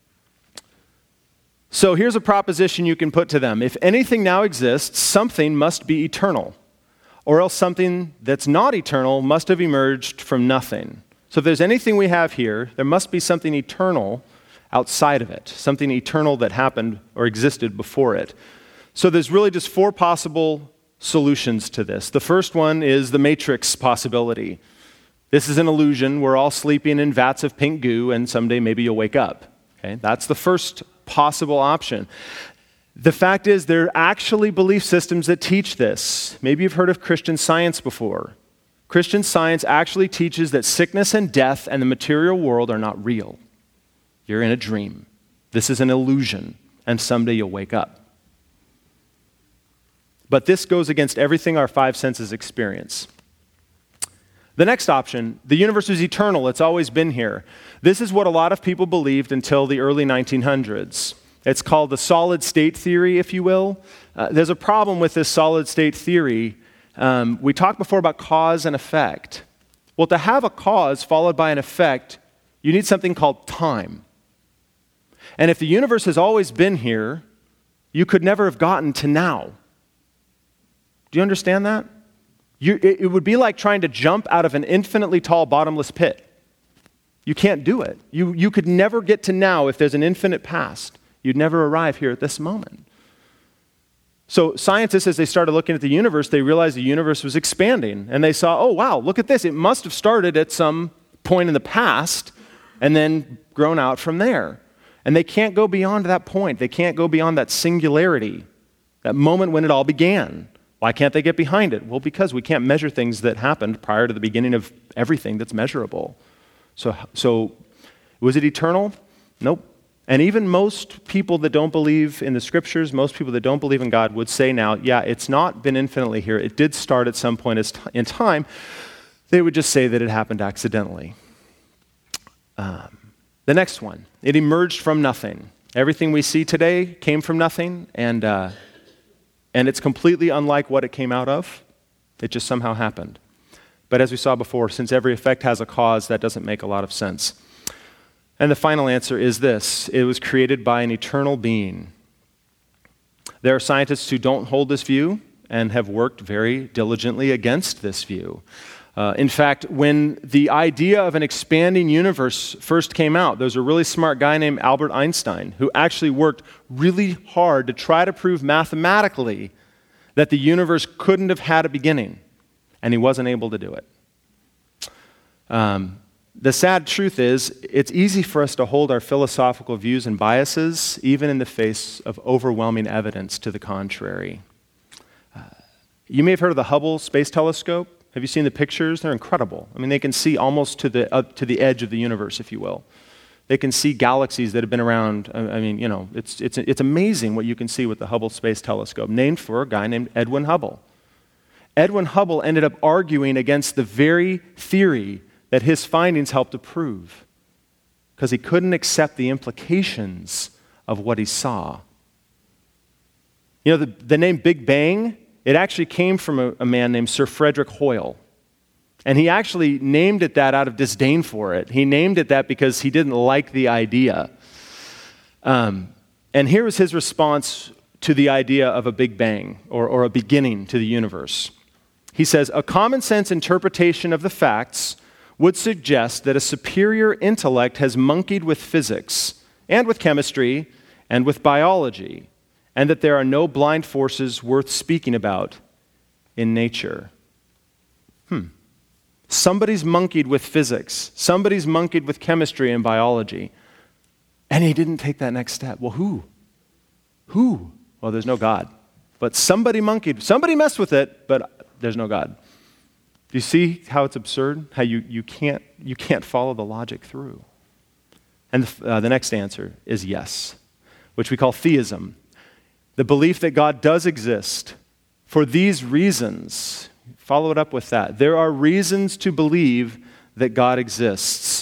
So here's a proposition you can put to them. If anything now exists, something must be eternal, or else something that's not eternal must have emerged from nothing. So if there's anything we have here, there must be something eternal outside of it, something eternal that happened or existed before it. So there's really just 4 possible solutions to this. The first one is the Matrix possibility. This is an illusion. We're all sleeping in vats of pink goo, and someday maybe you'll wake up. Okay? That's the first possible option. The fact is, there are actually belief systems that teach this. Maybe you've heard of Christian Science before. Christian Science actually teaches that sickness and death and the material world are not real. You're in a dream. This is an illusion, and someday you'll wake up. But this goes against everything our 5 senses experience. The next option, the universe is eternal. It's always been here. This is what a lot of people believed until the early 1900s. It's called the solid state theory, if you will. There's a problem with this solid state theory. We talked before about cause and effect. Well, to have a cause followed by an effect, you need something called time. And if the universe has always been here, you could never have gotten to now. Do you understand that? It would be like trying to jump out of an infinitely tall bottomless pit. You can't do it. You could never get to now if there's an infinite past. You'd never arrive here at this moment. So scientists, as they started looking at the universe, they realized the universe was expanding. And they saw, oh, wow, look at this. It must have started at some point in the past and then grown out from there. And they can't go beyond that point. They can't go beyond that singularity, that moment when it all began. Why can't they get behind it? Well, because we can't measure things that happened prior to the beginning of everything that's measurable. So was it eternal? Nope. And even most people that don't believe in the scriptures, most people that don't believe in God would say now, yeah, it's not been infinitely here. It did start at some point in time. They would just say that it happened accidentally. The next one, it emerged from nothing. Everything we see today came from nothing, and it's completely unlike what it came out of. It just somehow happened. But as we saw before, since every effect has a cause, that doesn't make a lot of sense. And the final answer is this: it was created by an eternal being. There are scientists who don't hold this view and have worked very diligently against this view. In fact, when the idea of an expanding universe first came out, there was a really smart guy named Albert Einstein who actually worked really hard to try to prove mathematically that the universe couldn't have had a beginning, and he wasn't able to do it. The sad truth is, it's easy for us to hold our philosophical views and biases even in the face of overwhelming evidence to the contrary. You may have heard of the Hubble Space Telescope. Have you seen the pictures? They're incredible. I mean, they can see almost to the edge of the universe, if you will. They can see galaxies that have been around. I mean, you know, it's amazing what you can see with the Hubble Space Telescope, named for a guy named Edwin Hubble. Edwin Hubble ended up arguing against the very theory that his findings helped to prove, because he couldn't accept the implications of what he saw. You know, the name Big Bang, it actually came from a man named Sir Frederick Hoyle. And he actually named it that out of disdain for it. He named it that because he didn't like the idea. And here was his response to the idea of a Big Bang or a beginning to the universe. He says, a common sense interpretation of the facts would suggest that a superior intellect has monkeyed with physics and with chemistry and with biology, and that there are no blind forces worth speaking about in nature. Somebody's monkeyed with physics. Somebody's monkeyed with chemistry and biology. And he didn't take that next step. Well, who? Who? Well, there's no God. But somebody monkeyed. Somebody messed with it, but there's no God. Do you see how it's absurd? How you can't follow the logic through? And the next answer is yes, which we call theism. The belief that God does exist for these reasons. Follow it up with that. There are reasons to believe that God exists.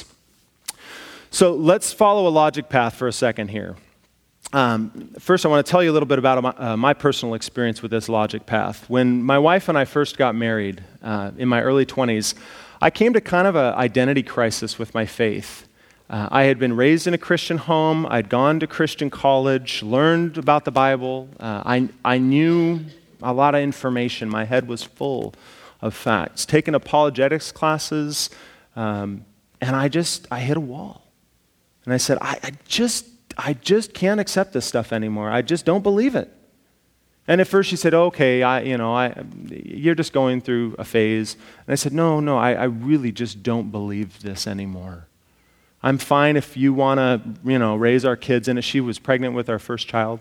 So let's follow a logic path for a second here. First, I want to tell you a little bit about my personal experience with this logic path. When my wife and I first got married in my early 20s, I came to kind of an identity crisis with my faith. I had been raised in a Christian home. I'd gone to Christian college, learned about the Bible. I knew a lot of information. My head was full of facts. Taken apologetics classes, and I hit a wall. And I said, I just can't accept this stuff anymore. I just don't believe it. And at first she said, okay, you're just going through a phase. And I said, no, I really just don't believe this anymore. I'm fine if you want to, raise our kids in it. She was pregnant with our first child.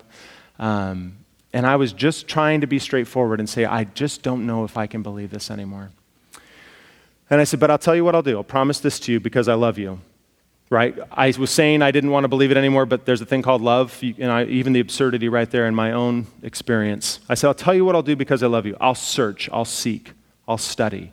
And I was just trying to be straightforward and say, I just don't know if I can believe this anymore. And I said, but I'll tell you what I'll do. I'll promise this to you because I love you. Right? I was saying I didn't want to believe it anymore, but there's a thing called love, even the absurdity right there in my own experience. I said, I'll tell you what I'll do because I love you. I'll search, I'll seek, I'll study.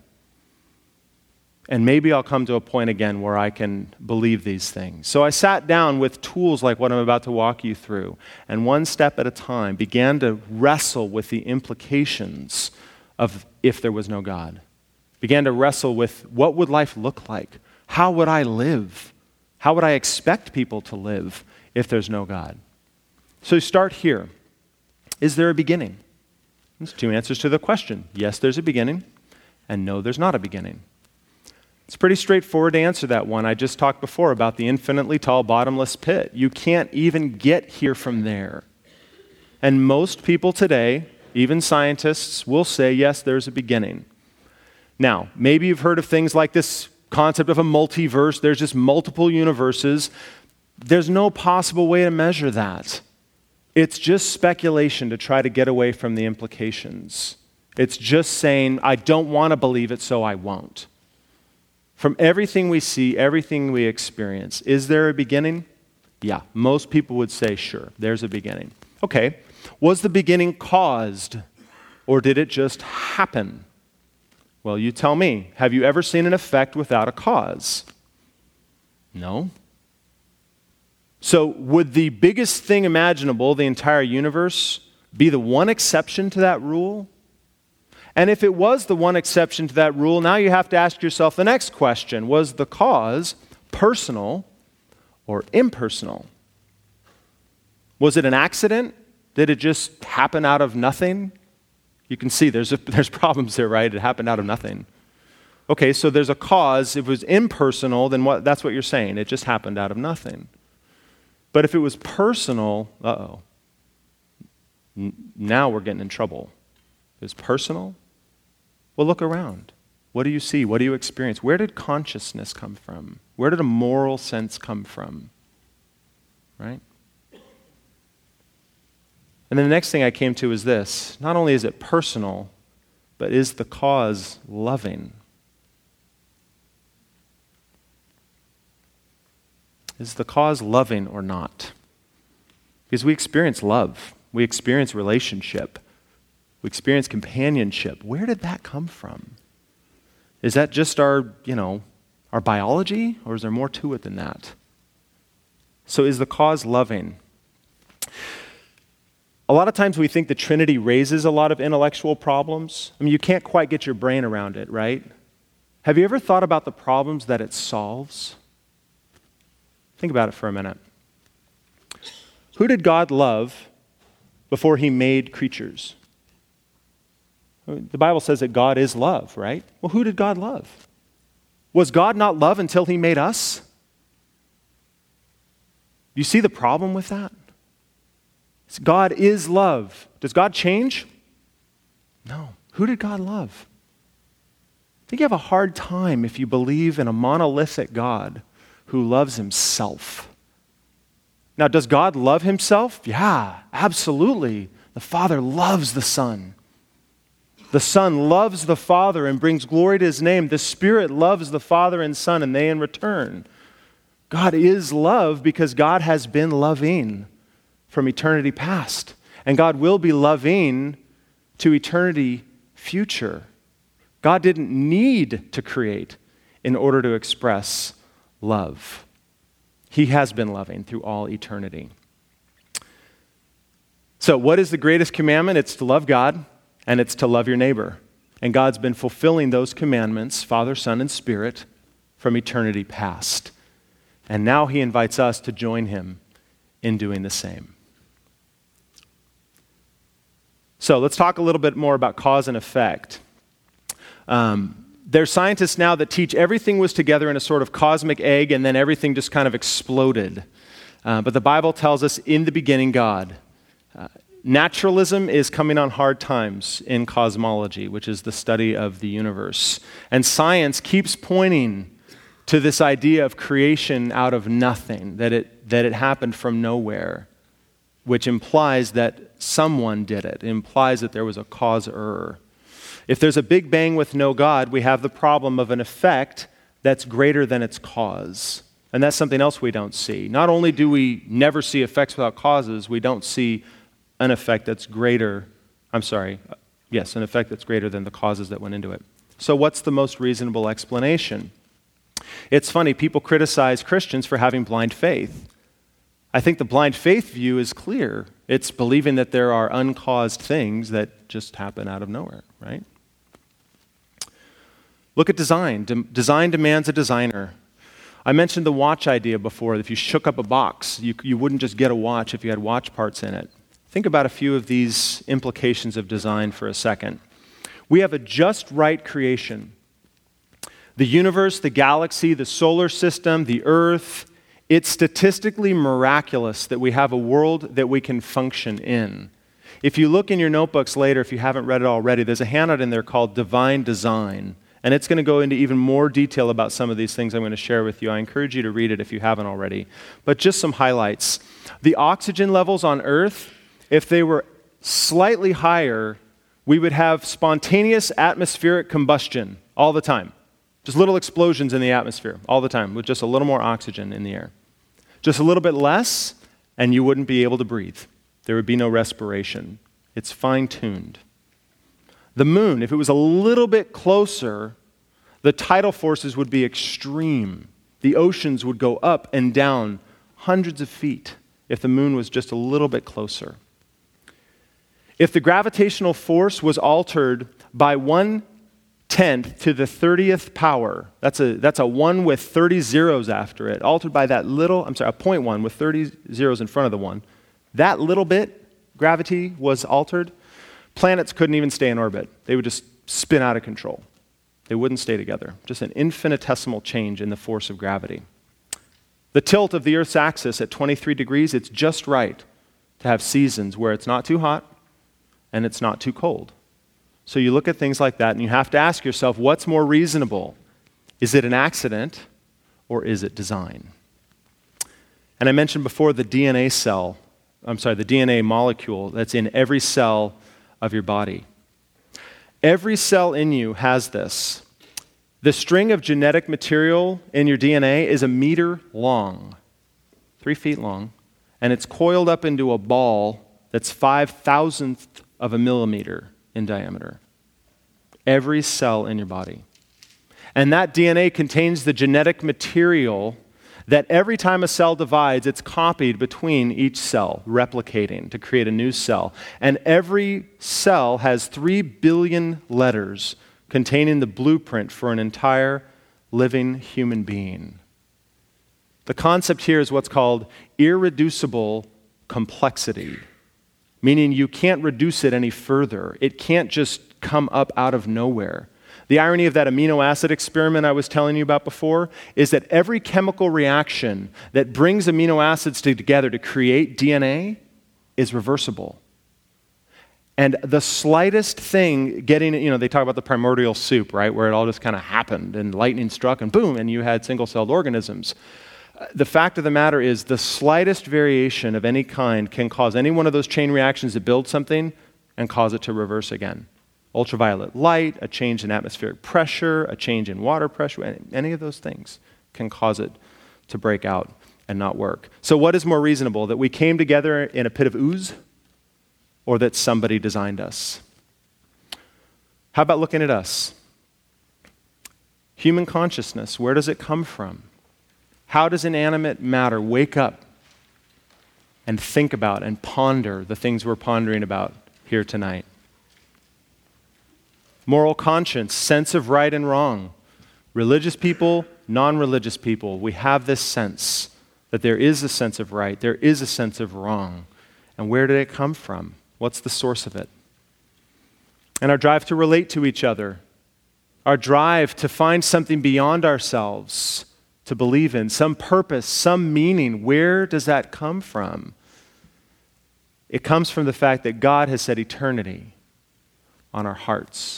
And maybe I'll come to a point again where I can believe these things. So I sat down with tools like what I'm about to walk you through, and one step at a time began to wrestle with the implications of if there was no God. Began to wrestle with what would life look like? How would I live? How would I expect people to live if there's no God? So start here. Is there a beginning? There's two answers to the question. Yes, there's a beginning, and no, there's not a beginning. It's pretty straightforward to answer that one. I just talked before about the infinitely tall bottomless pit. You can't even get here from there. And most people today, even scientists, will say, yes, there's a beginning. Now, maybe you've heard of things like this concept of a multiverse. There's just multiple universes. There's no possible way to measure that. It's just speculation to try to get away from the implications. It's just saying, I don't want to believe it, so I won't. From everything we see, everything we experience, is there a beginning? Yeah, most people would say, sure, there's a beginning. Okay, was the beginning caused, or did it just happen? Well, you tell me. Have you ever seen an effect without a cause? No. So would the biggest thing imaginable, the entire universe, be the one exception to that rule? And if it was the one exception to that rule, now you have to ask yourself the next question. Was the cause personal or impersonal? Was it an accident? Did it just happen out of nothing? You can see there's problems there, right? It happened out of nothing. Okay, so there's a cause. If it was impersonal, then that's what you're saying. It just happened out of nothing. But if it was personal, now we're getting in trouble. If it's personal, well, look around. What do you see? What do you experience? Where did consciousness come from? Where did a moral sense come from? Right? And then the next thing I came to is this. Not only is it personal, but is the cause loving? Is the cause loving or not? Because we experience love. We experience relationship. We experience companionship. Where did that come from? Is that just our biology, or is there more to it than that? So is the cause loving? A lot of times we think the Trinity raises a lot of intellectual problems. I mean, you can't quite get your brain around it, right? Have you ever thought about the problems that it solves? Think about it for a minute. Who did God love before he made creatures? The Bible says that God is love, right? Well, who did God love? Was God not love until he made us? You see the problem with that? God is love. Does God change? No. Who did God love? I think you have a hard time if you believe in a monolithic God who loves himself. Now, does God love himself? Yeah, absolutely. The Father loves the Son. The Son loves the Father and brings glory to his name. The Spirit loves the Father and Son, and they in return. God is love because God has been loving from eternity past. And God will be loving to eternity future. God didn't need to create in order to express love. He has been loving through all eternity. So what is the greatest commandment? It's to love God and it's to love your neighbor. And God's been fulfilling those commandments, Father, Son, and Spirit, from eternity past. And now he invites us to join him in doing the same. So let's talk a little bit more about cause and effect. There's scientists now that teach everything was together in a sort of cosmic egg and then everything just kind of exploded. But the Bible tells us in the beginning, God. Naturalism is coming on hard times in cosmology, which is the study of the universe. And science keeps pointing to this idea of creation out of nothing, that it happened from nowhere, which implies that someone did it. It implies that there was a cause-er. If there's a big bang with no God, we have the problem of an effect that's greater than its cause. And that's something else we don't see. Not only do we never see effects without causes, we don't see an effect that's greater, an effect that's greater than the causes that went into it. So what's the most reasonable explanation? It's funny, people criticize Christians for having blind faith. I think the blind faith view is clear. It's believing that there are uncaused things that just happen out of nowhere, right? Look at design. Design demands a designer. I mentioned the watch idea before. If you shook up a box, you wouldn't just get a watch if you had watch parts in it. Think about a few of these implications of design for a second. We have a just right creation. The universe, the galaxy, the solar system, the earth, it's statistically miraculous that we have a world that we can function in. If you look in your notebooks later, if you haven't read it already, there's a handout in there called Divine Design. And it's going to go into even more detail about some of these things I'm going to share with you. I encourage you to read it if you haven't already. But just some highlights. The oxygen levels on Earth, if they were slightly higher, we would have spontaneous atmospheric combustion all the time. Just little explosions in the atmosphere all the time with just a little more oxygen in the air. Just a little bit less, and you wouldn't be able to breathe. There would be no respiration. It's fine-tuned. The moon, if it was a little bit closer, the tidal forces would be extreme. The oceans would go up and down hundreds of feet if the moon was just a little bit closer. If the gravitational force was altered by 1/10 to the 30th power, that's a 1 with 30 zeros after it, altered by that little, a 0.1 with 30 zeros in front of the 1, that little bit, gravity was altered, planets couldn't even stay in orbit. They would just spin out of control. They wouldn't stay together. Just an infinitesimal change in the force of gravity. The tilt of the Earth's axis at 23 degrees, it's just right to have seasons where it's not too hot and it's not too cold. So you look at things like that and you have to ask yourself, what's more reasonable? Is it an accident or is it design? And I mentioned before the DNA molecule that's in every cell of your body. Every cell in you has this. The string of genetic material in your DNA is 1 meter long, 3 feet long, and it's coiled up into a ball that's 5,000th of a millimeter in diameter. Every cell in your body. And that DNA contains the genetic material that every time a cell divides, it's copied between each cell, replicating to create a new cell. And every cell has 3 billion letters containing the blueprint for an entire living human being. The concept here is what's called irreducible complexity, meaning you can't reduce it any further. It can't just come up out of nowhere. The irony of that amino acid experiment I was telling you about before is that every chemical reaction that brings amino acids together to create DNA is reversible. And the slightest thing getting, they talk about the primordial soup, right, where it all just kind of happened and lightning struck and boom, and you had single-celled organisms. The fact of the matter is the slightest variation of any kind can cause any one of those chain reactions to build something and cause it to reverse again. Ultraviolet light, a change in atmospheric pressure, a change in water pressure, any of those things can cause it to break out and not work. So what is more reasonable, that we came together in a pit of ooze or that somebody designed us? How about looking at us? Human consciousness, where does it come from? How does inanimate matter wake up and think about and ponder the things we're pondering about here tonight? Moral conscience, sense of right and wrong. Religious people, non-religious people, we have this sense that there is a sense of right, there is a sense of wrong. And where did it come from? What's the source of it? And our drive to relate to each other, our drive to find something beyond ourselves to believe in, some purpose, some meaning, where does that come from? It comes from the fact that God has set eternity on our hearts.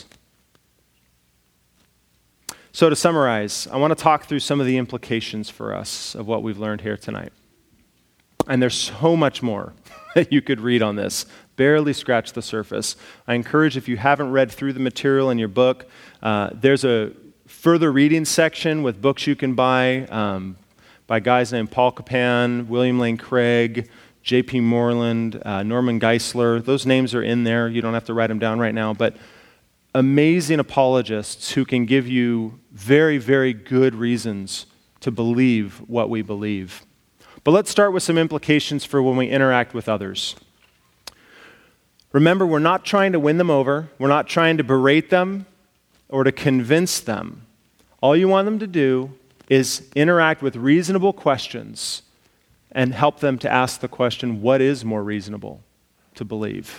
So to summarize, I want to talk through some of the implications for us of what we've learned here tonight. And there's so much more that you could read on this. Barely scratched the surface. I encourage, if you haven't read through the material in your book, there's a further reading section with books you can buy by guys named Paul Capan, William Lane Craig, J.P. Moreland, Norman Geisler. Those names are in there. You don't have to write them down right now. But amazing apologists who can give you very, very good reasons to believe what we believe. But let's start with some implications for when we interact with others. Remember, we're not trying to win them over. We're not trying to berate them or to convince them. All you want them to do is interact with reasonable questions and help them to ask the question, what is more reasonable to believe?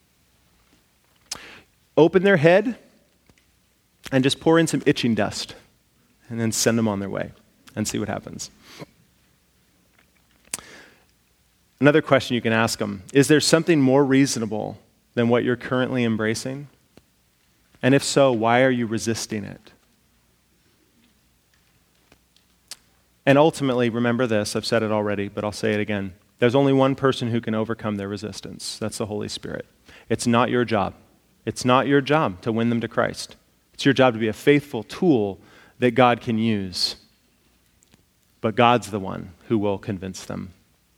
Open their head and just pour in some itching dust and then send them on their way and see what happens. Another question you can ask them, is there something more reasonable than what you're currently embracing? And if so, why are you resisting it? And ultimately, remember this, I've said it already, but I'll say it again. There's only one person who can overcome their resistance. That's the Holy Spirit. It's not your job. It's not your job to win them to Christ. It's your job to be a faithful tool that God can use. But God's the one who will convince them.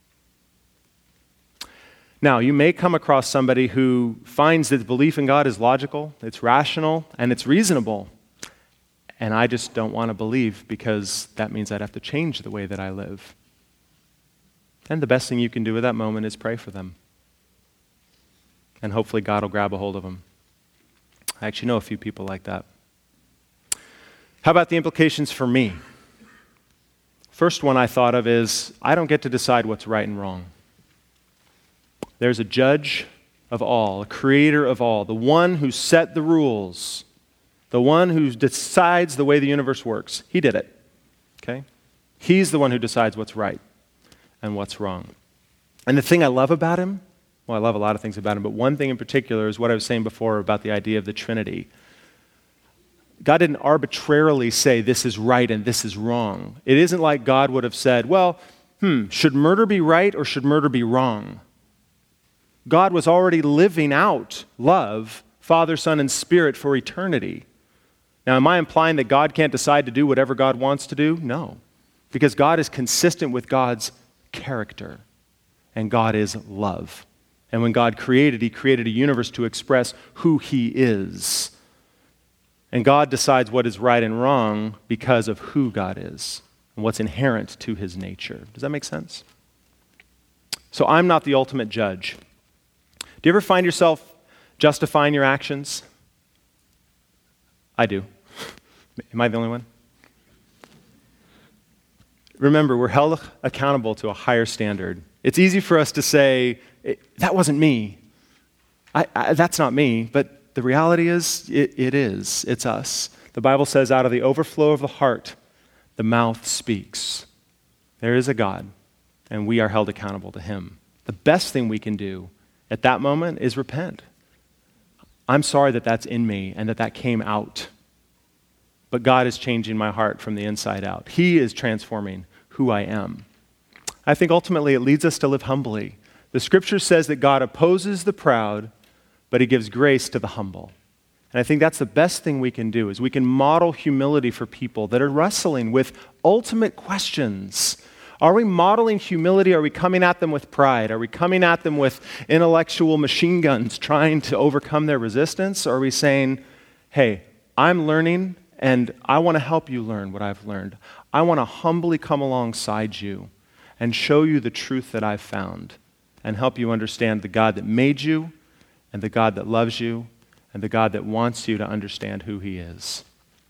Now, you may come across somebody who finds that belief in God is logical, it's rational, and it's reasonable. And I just don't want to believe because that means I'd have to change the way that I live. And the best thing you can do at that moment is pray for them. And hopefully God will grab a hold of them. I actually know a few people like that. How about the implications for me? First one I thought of is, I don't get to decide what's right and wrong. There's a judge of all, a creator of all, the one who set the rules, the one who decides the way the universe works. He did it, okay? He's the one who decides what's right and what's wrong. And the thing I love about him, well, I love a lot of things about him, but one thing in particular is what I was saying before about the idea of the Trinity. God didn't arbitrarily say this is right and this is wrong. It isn't like God would have said, well, should murder be right or should murder be wrong? God was already living out love, Father, Son, and Spirit for eternity. Now, am I implying that God can't decide to do whatever God wants to do? No, because God is consistent with God's character, and God is love. And when God created, He created a universe to express who He is. And God decides what is right and wrong because of who God is. and what's inherent to his nature. Does that make sense? So I'm not the ultimate judge. Do you ever find yourself justifying your actions? I do. Am I the only one? Remember, we're held accountable to a higher standard. It's easy for us to say, that wasn't me. That's not me. But the reality is, it is. It's us. The Bible says, out of the overflow of the heart, the mouth speaks. There is a God, and we are held accountable to him. The best thing we can do at that moment is repent. I'm sorry that that's in me and that came out. But God is changing my heart from the inside out. He is transforming who I am. I think ultimately it leads us to live humbly. The scripture says that God opposes the proud, but he gives grace to the humble. And I think that's the best thing we can do, is we can model humility for people that are wrestling with ultimate questions. Are we modeling humility? Are we coming at them with pride? Are we coming at them with intellectual machine guns trying to overcome their resistance? Or are we saying, hey, I'm learning and I want to help you learn what I've learned. I want to humbly come alongside you and show you the truth that I've found and help you understand the God that made you and the God that loves you and the God that wants you to understand who he is.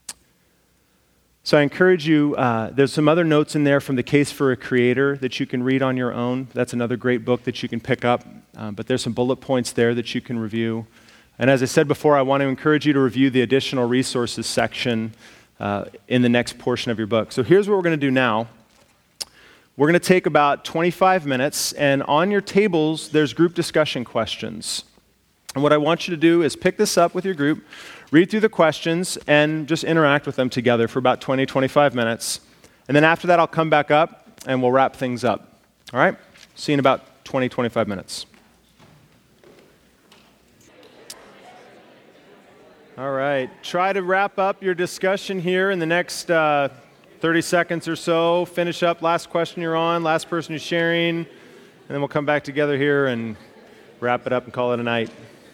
So I encourage you, there's some other notes in there from The Case for a Creator that you can read on your own. That's another great book that you can pick up, but there's some bullet points there that you can review. And as I said before, I want to encourage you to review the additional resources section in the next portion of your book. So here's what we're going to do now. We're going to take about 25 minutes, and on your tables, there's group discussion questions. And what I want you to do is pick this up with your group, read through the questions, and just interact with them together for about 20, 25 minutes. And then after that, I'll come back up, and we'll wrap things up. All right? See you in about 20, 25 minutes. All right. Try to wrap up your discussion here in the next 30 seconds or so. Finish up last question you're on, last person who's sharing, and then we'll come back together here and wrap it up and call it a night.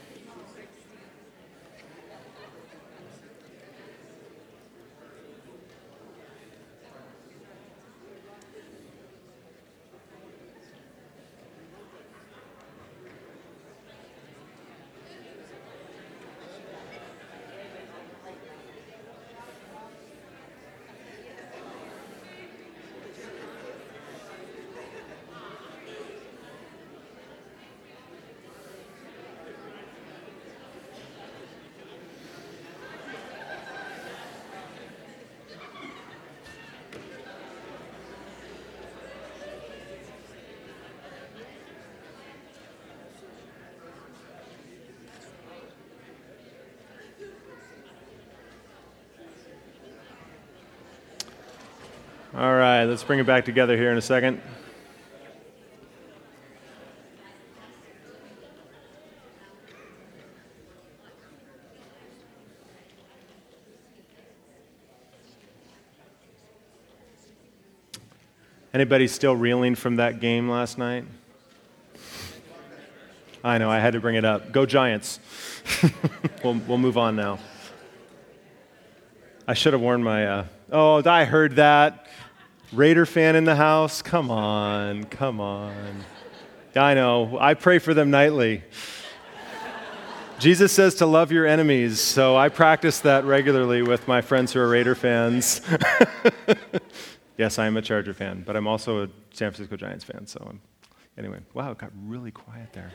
All right, let's bring it back together here in a second. Anybody still reeling from that game last night? I know, I had to bring it up. Go Giants. We'll move on now. I should have worn my, I heard that. Raider fan in the house? Come on. I know, I pray for them nightly. Jesus says to love your enemies, so I practice that regularly with my friends who are Raider fans. Yes, I am a Charger fan, but I'm also a San Francisco Giants fan, anyway. Wow, it got really quiet there.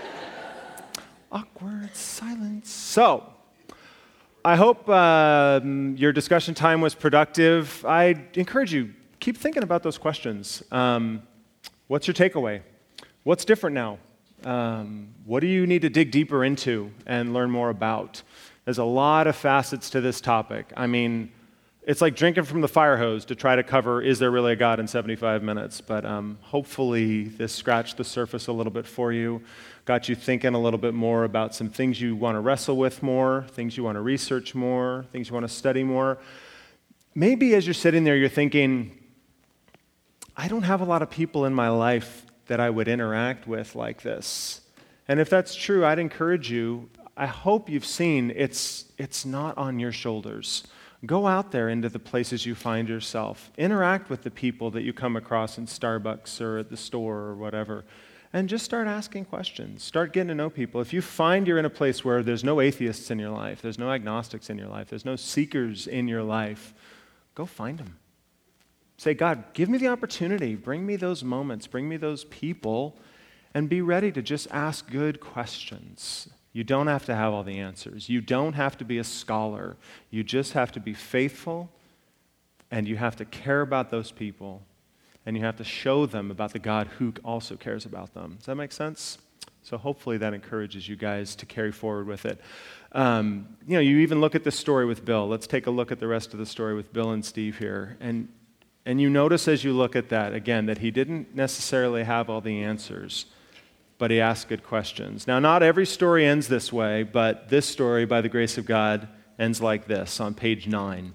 Awkward silence. So, I hope your discussion time was productive. I encourage you, keep thinking about those questions. What's your takeaway? What's different now? What do you need to dig deeper into and learn more about? There's a lot of facets to this topic. I mean, it's like drinking from the fire hose to try to cover, is there really a God in 75 minutes? But hopefully this scratched the surface a little bit for you, got you thinking a little bit more about some things you want to wrestle with more, things you want to research more, things you want to study more. Maybe as you're sitting there, you're thinking, I don't have a lot of people in my life that I would interact with like this. And if that's true, I'd encourage you, I hope you've seen it's not on your shoulders. Go out there into the places you find yourself. Interact with the people that you come across in Starbucks or at the store or whatever. And just start asking questions. Start getting to know people. If you find you're in a place where there's no atheists in your life, there's no agnostics in your life, there's no seekers in your life, go find them. Say, God, give me the opportunity. Bring me those moments. Bring me those people. And be ready to just ask good questions. You don't have to have all the answers. You don't have to be a scholar. You just have to be faithful, and you have to care about those people, and you have to show them about the God who also cares about them. Does that make sense? So hopefully that encourages you guys to carry forward with it. You even look at this story with Bill. Let's take a look at the rest of the story with Bill and Steve here. And you notice as you look at that, again, that he didn't necessarily have all the answers, but he asked good questions. Now, not every story ends this way, but this story, by the grace of God, ends like this on page 9.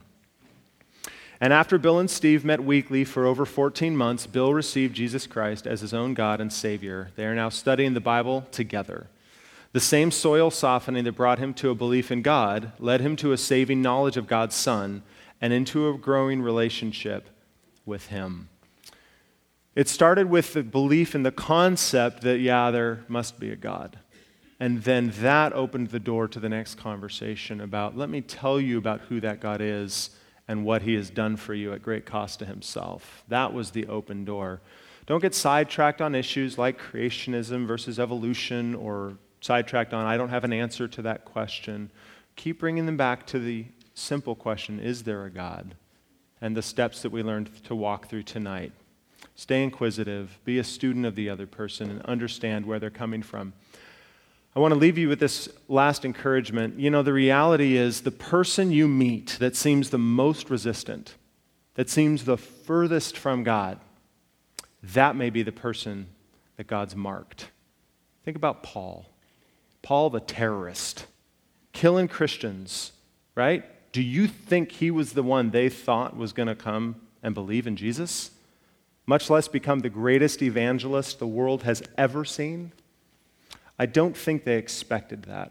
And after Bill and Steve met weekly for over 14 months, Bill received Jesus Christ as his own God and Savior. They are now studying the Bible together. The same soil softening that brought him to a belief in God led him to a saving knowledge of God's Son and into a growing relationship with him. It started with the belief in the concept that, there must be a God. And then that opened the door to the next conversation about, let me tell you about who that God is and what he has done for you at great cost to himself. That was the open door. Don't get sidetracked on issues like creationism versus evolution, or sidetracked on, I don't have an answer to that question. Keep bringing them back to the simple question, is there a God? And the steps that we learned to walk through tonight. Stay inquisitive, be a student of the other person, and understand where they're coming from. I want to leave you with this last encouragement. The reality is the person you meet that seems the most resistant, that seems the furthest from God, that may be the person that God's marked. Think about Paul. Paul the terrorist, killing Christians, right? Do you think he was the one they thought was going to come and believe in Jesus? Much less become the greatest evangelist the world has ever seen? I don't think they expected that.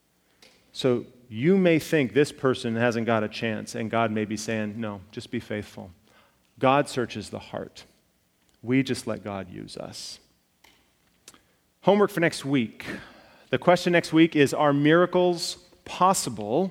So you may think this person hasn't got a chance, and God may be saying, no, just be faithful. God searches the heart. We just let God use us. Homework for next week. The question next week is, are miracles possible?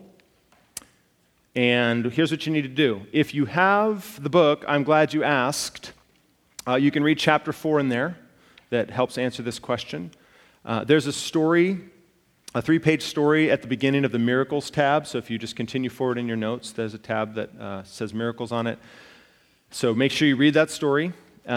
And here's what you need to do. If you have the book, I'm glad you asked. You can read chapter 4 in there that helps answer this question. There's a story, a 3-page story at the beginning of the Miracles tab. So if you just continue forward in your notes, there's a tab that says Miracles on it. So make sure you read that story.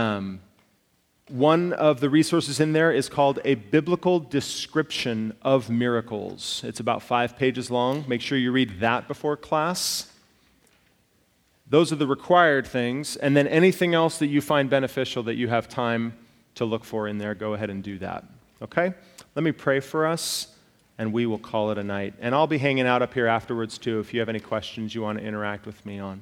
One of the resources in there is called A Biblical Description of Miracles. It's about 5 pages long. Make sure you read that before class. Those are the required things, and then anything else that you find beneficial that you have time to look for in there, go ahead and do that. Okay? Let me pray for us, and we will call it a night. And I'll be hanging out up here afterwards, too, if you have any questions you want to interact with me on.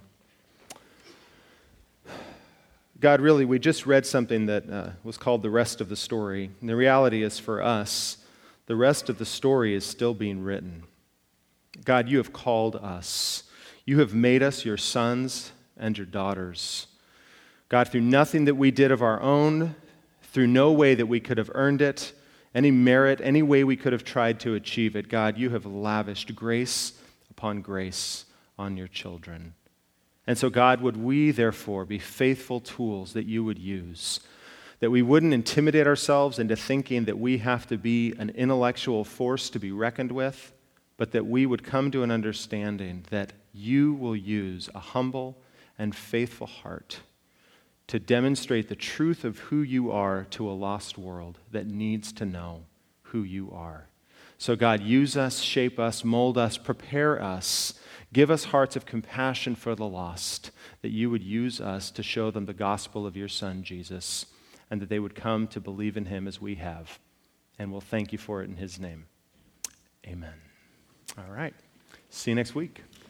God, really, we just read something that was called the rest of the story. And the reality is, for us, the rest of the story is still being written. God, you have called us. You have made us your sons and your daughters. God, through nothing that we did of our own, through no way that we could have earned it, any merit, any way we could have tried to achieve it, God, you have lavished grace upon grace on your children. And so, God, would we therefore be faithful tools that you would use, that we wouldn't intimidate ourselves into thinking that we have to be an intellectual force to be reckoned with, but that we would come to an understanding that you will use a humble and faithful heart to demonstrate the truth of who you are to a lost world that needs to know who you are. So God, use us, shape us, mold us, prepare us, give us hearts of compassion for the lost, that you would use us to show them the gospel of your Son, Jesus, and that they would come to believe in him as we have. And we'll thank you for it in his name. Amen. All right. See you next week.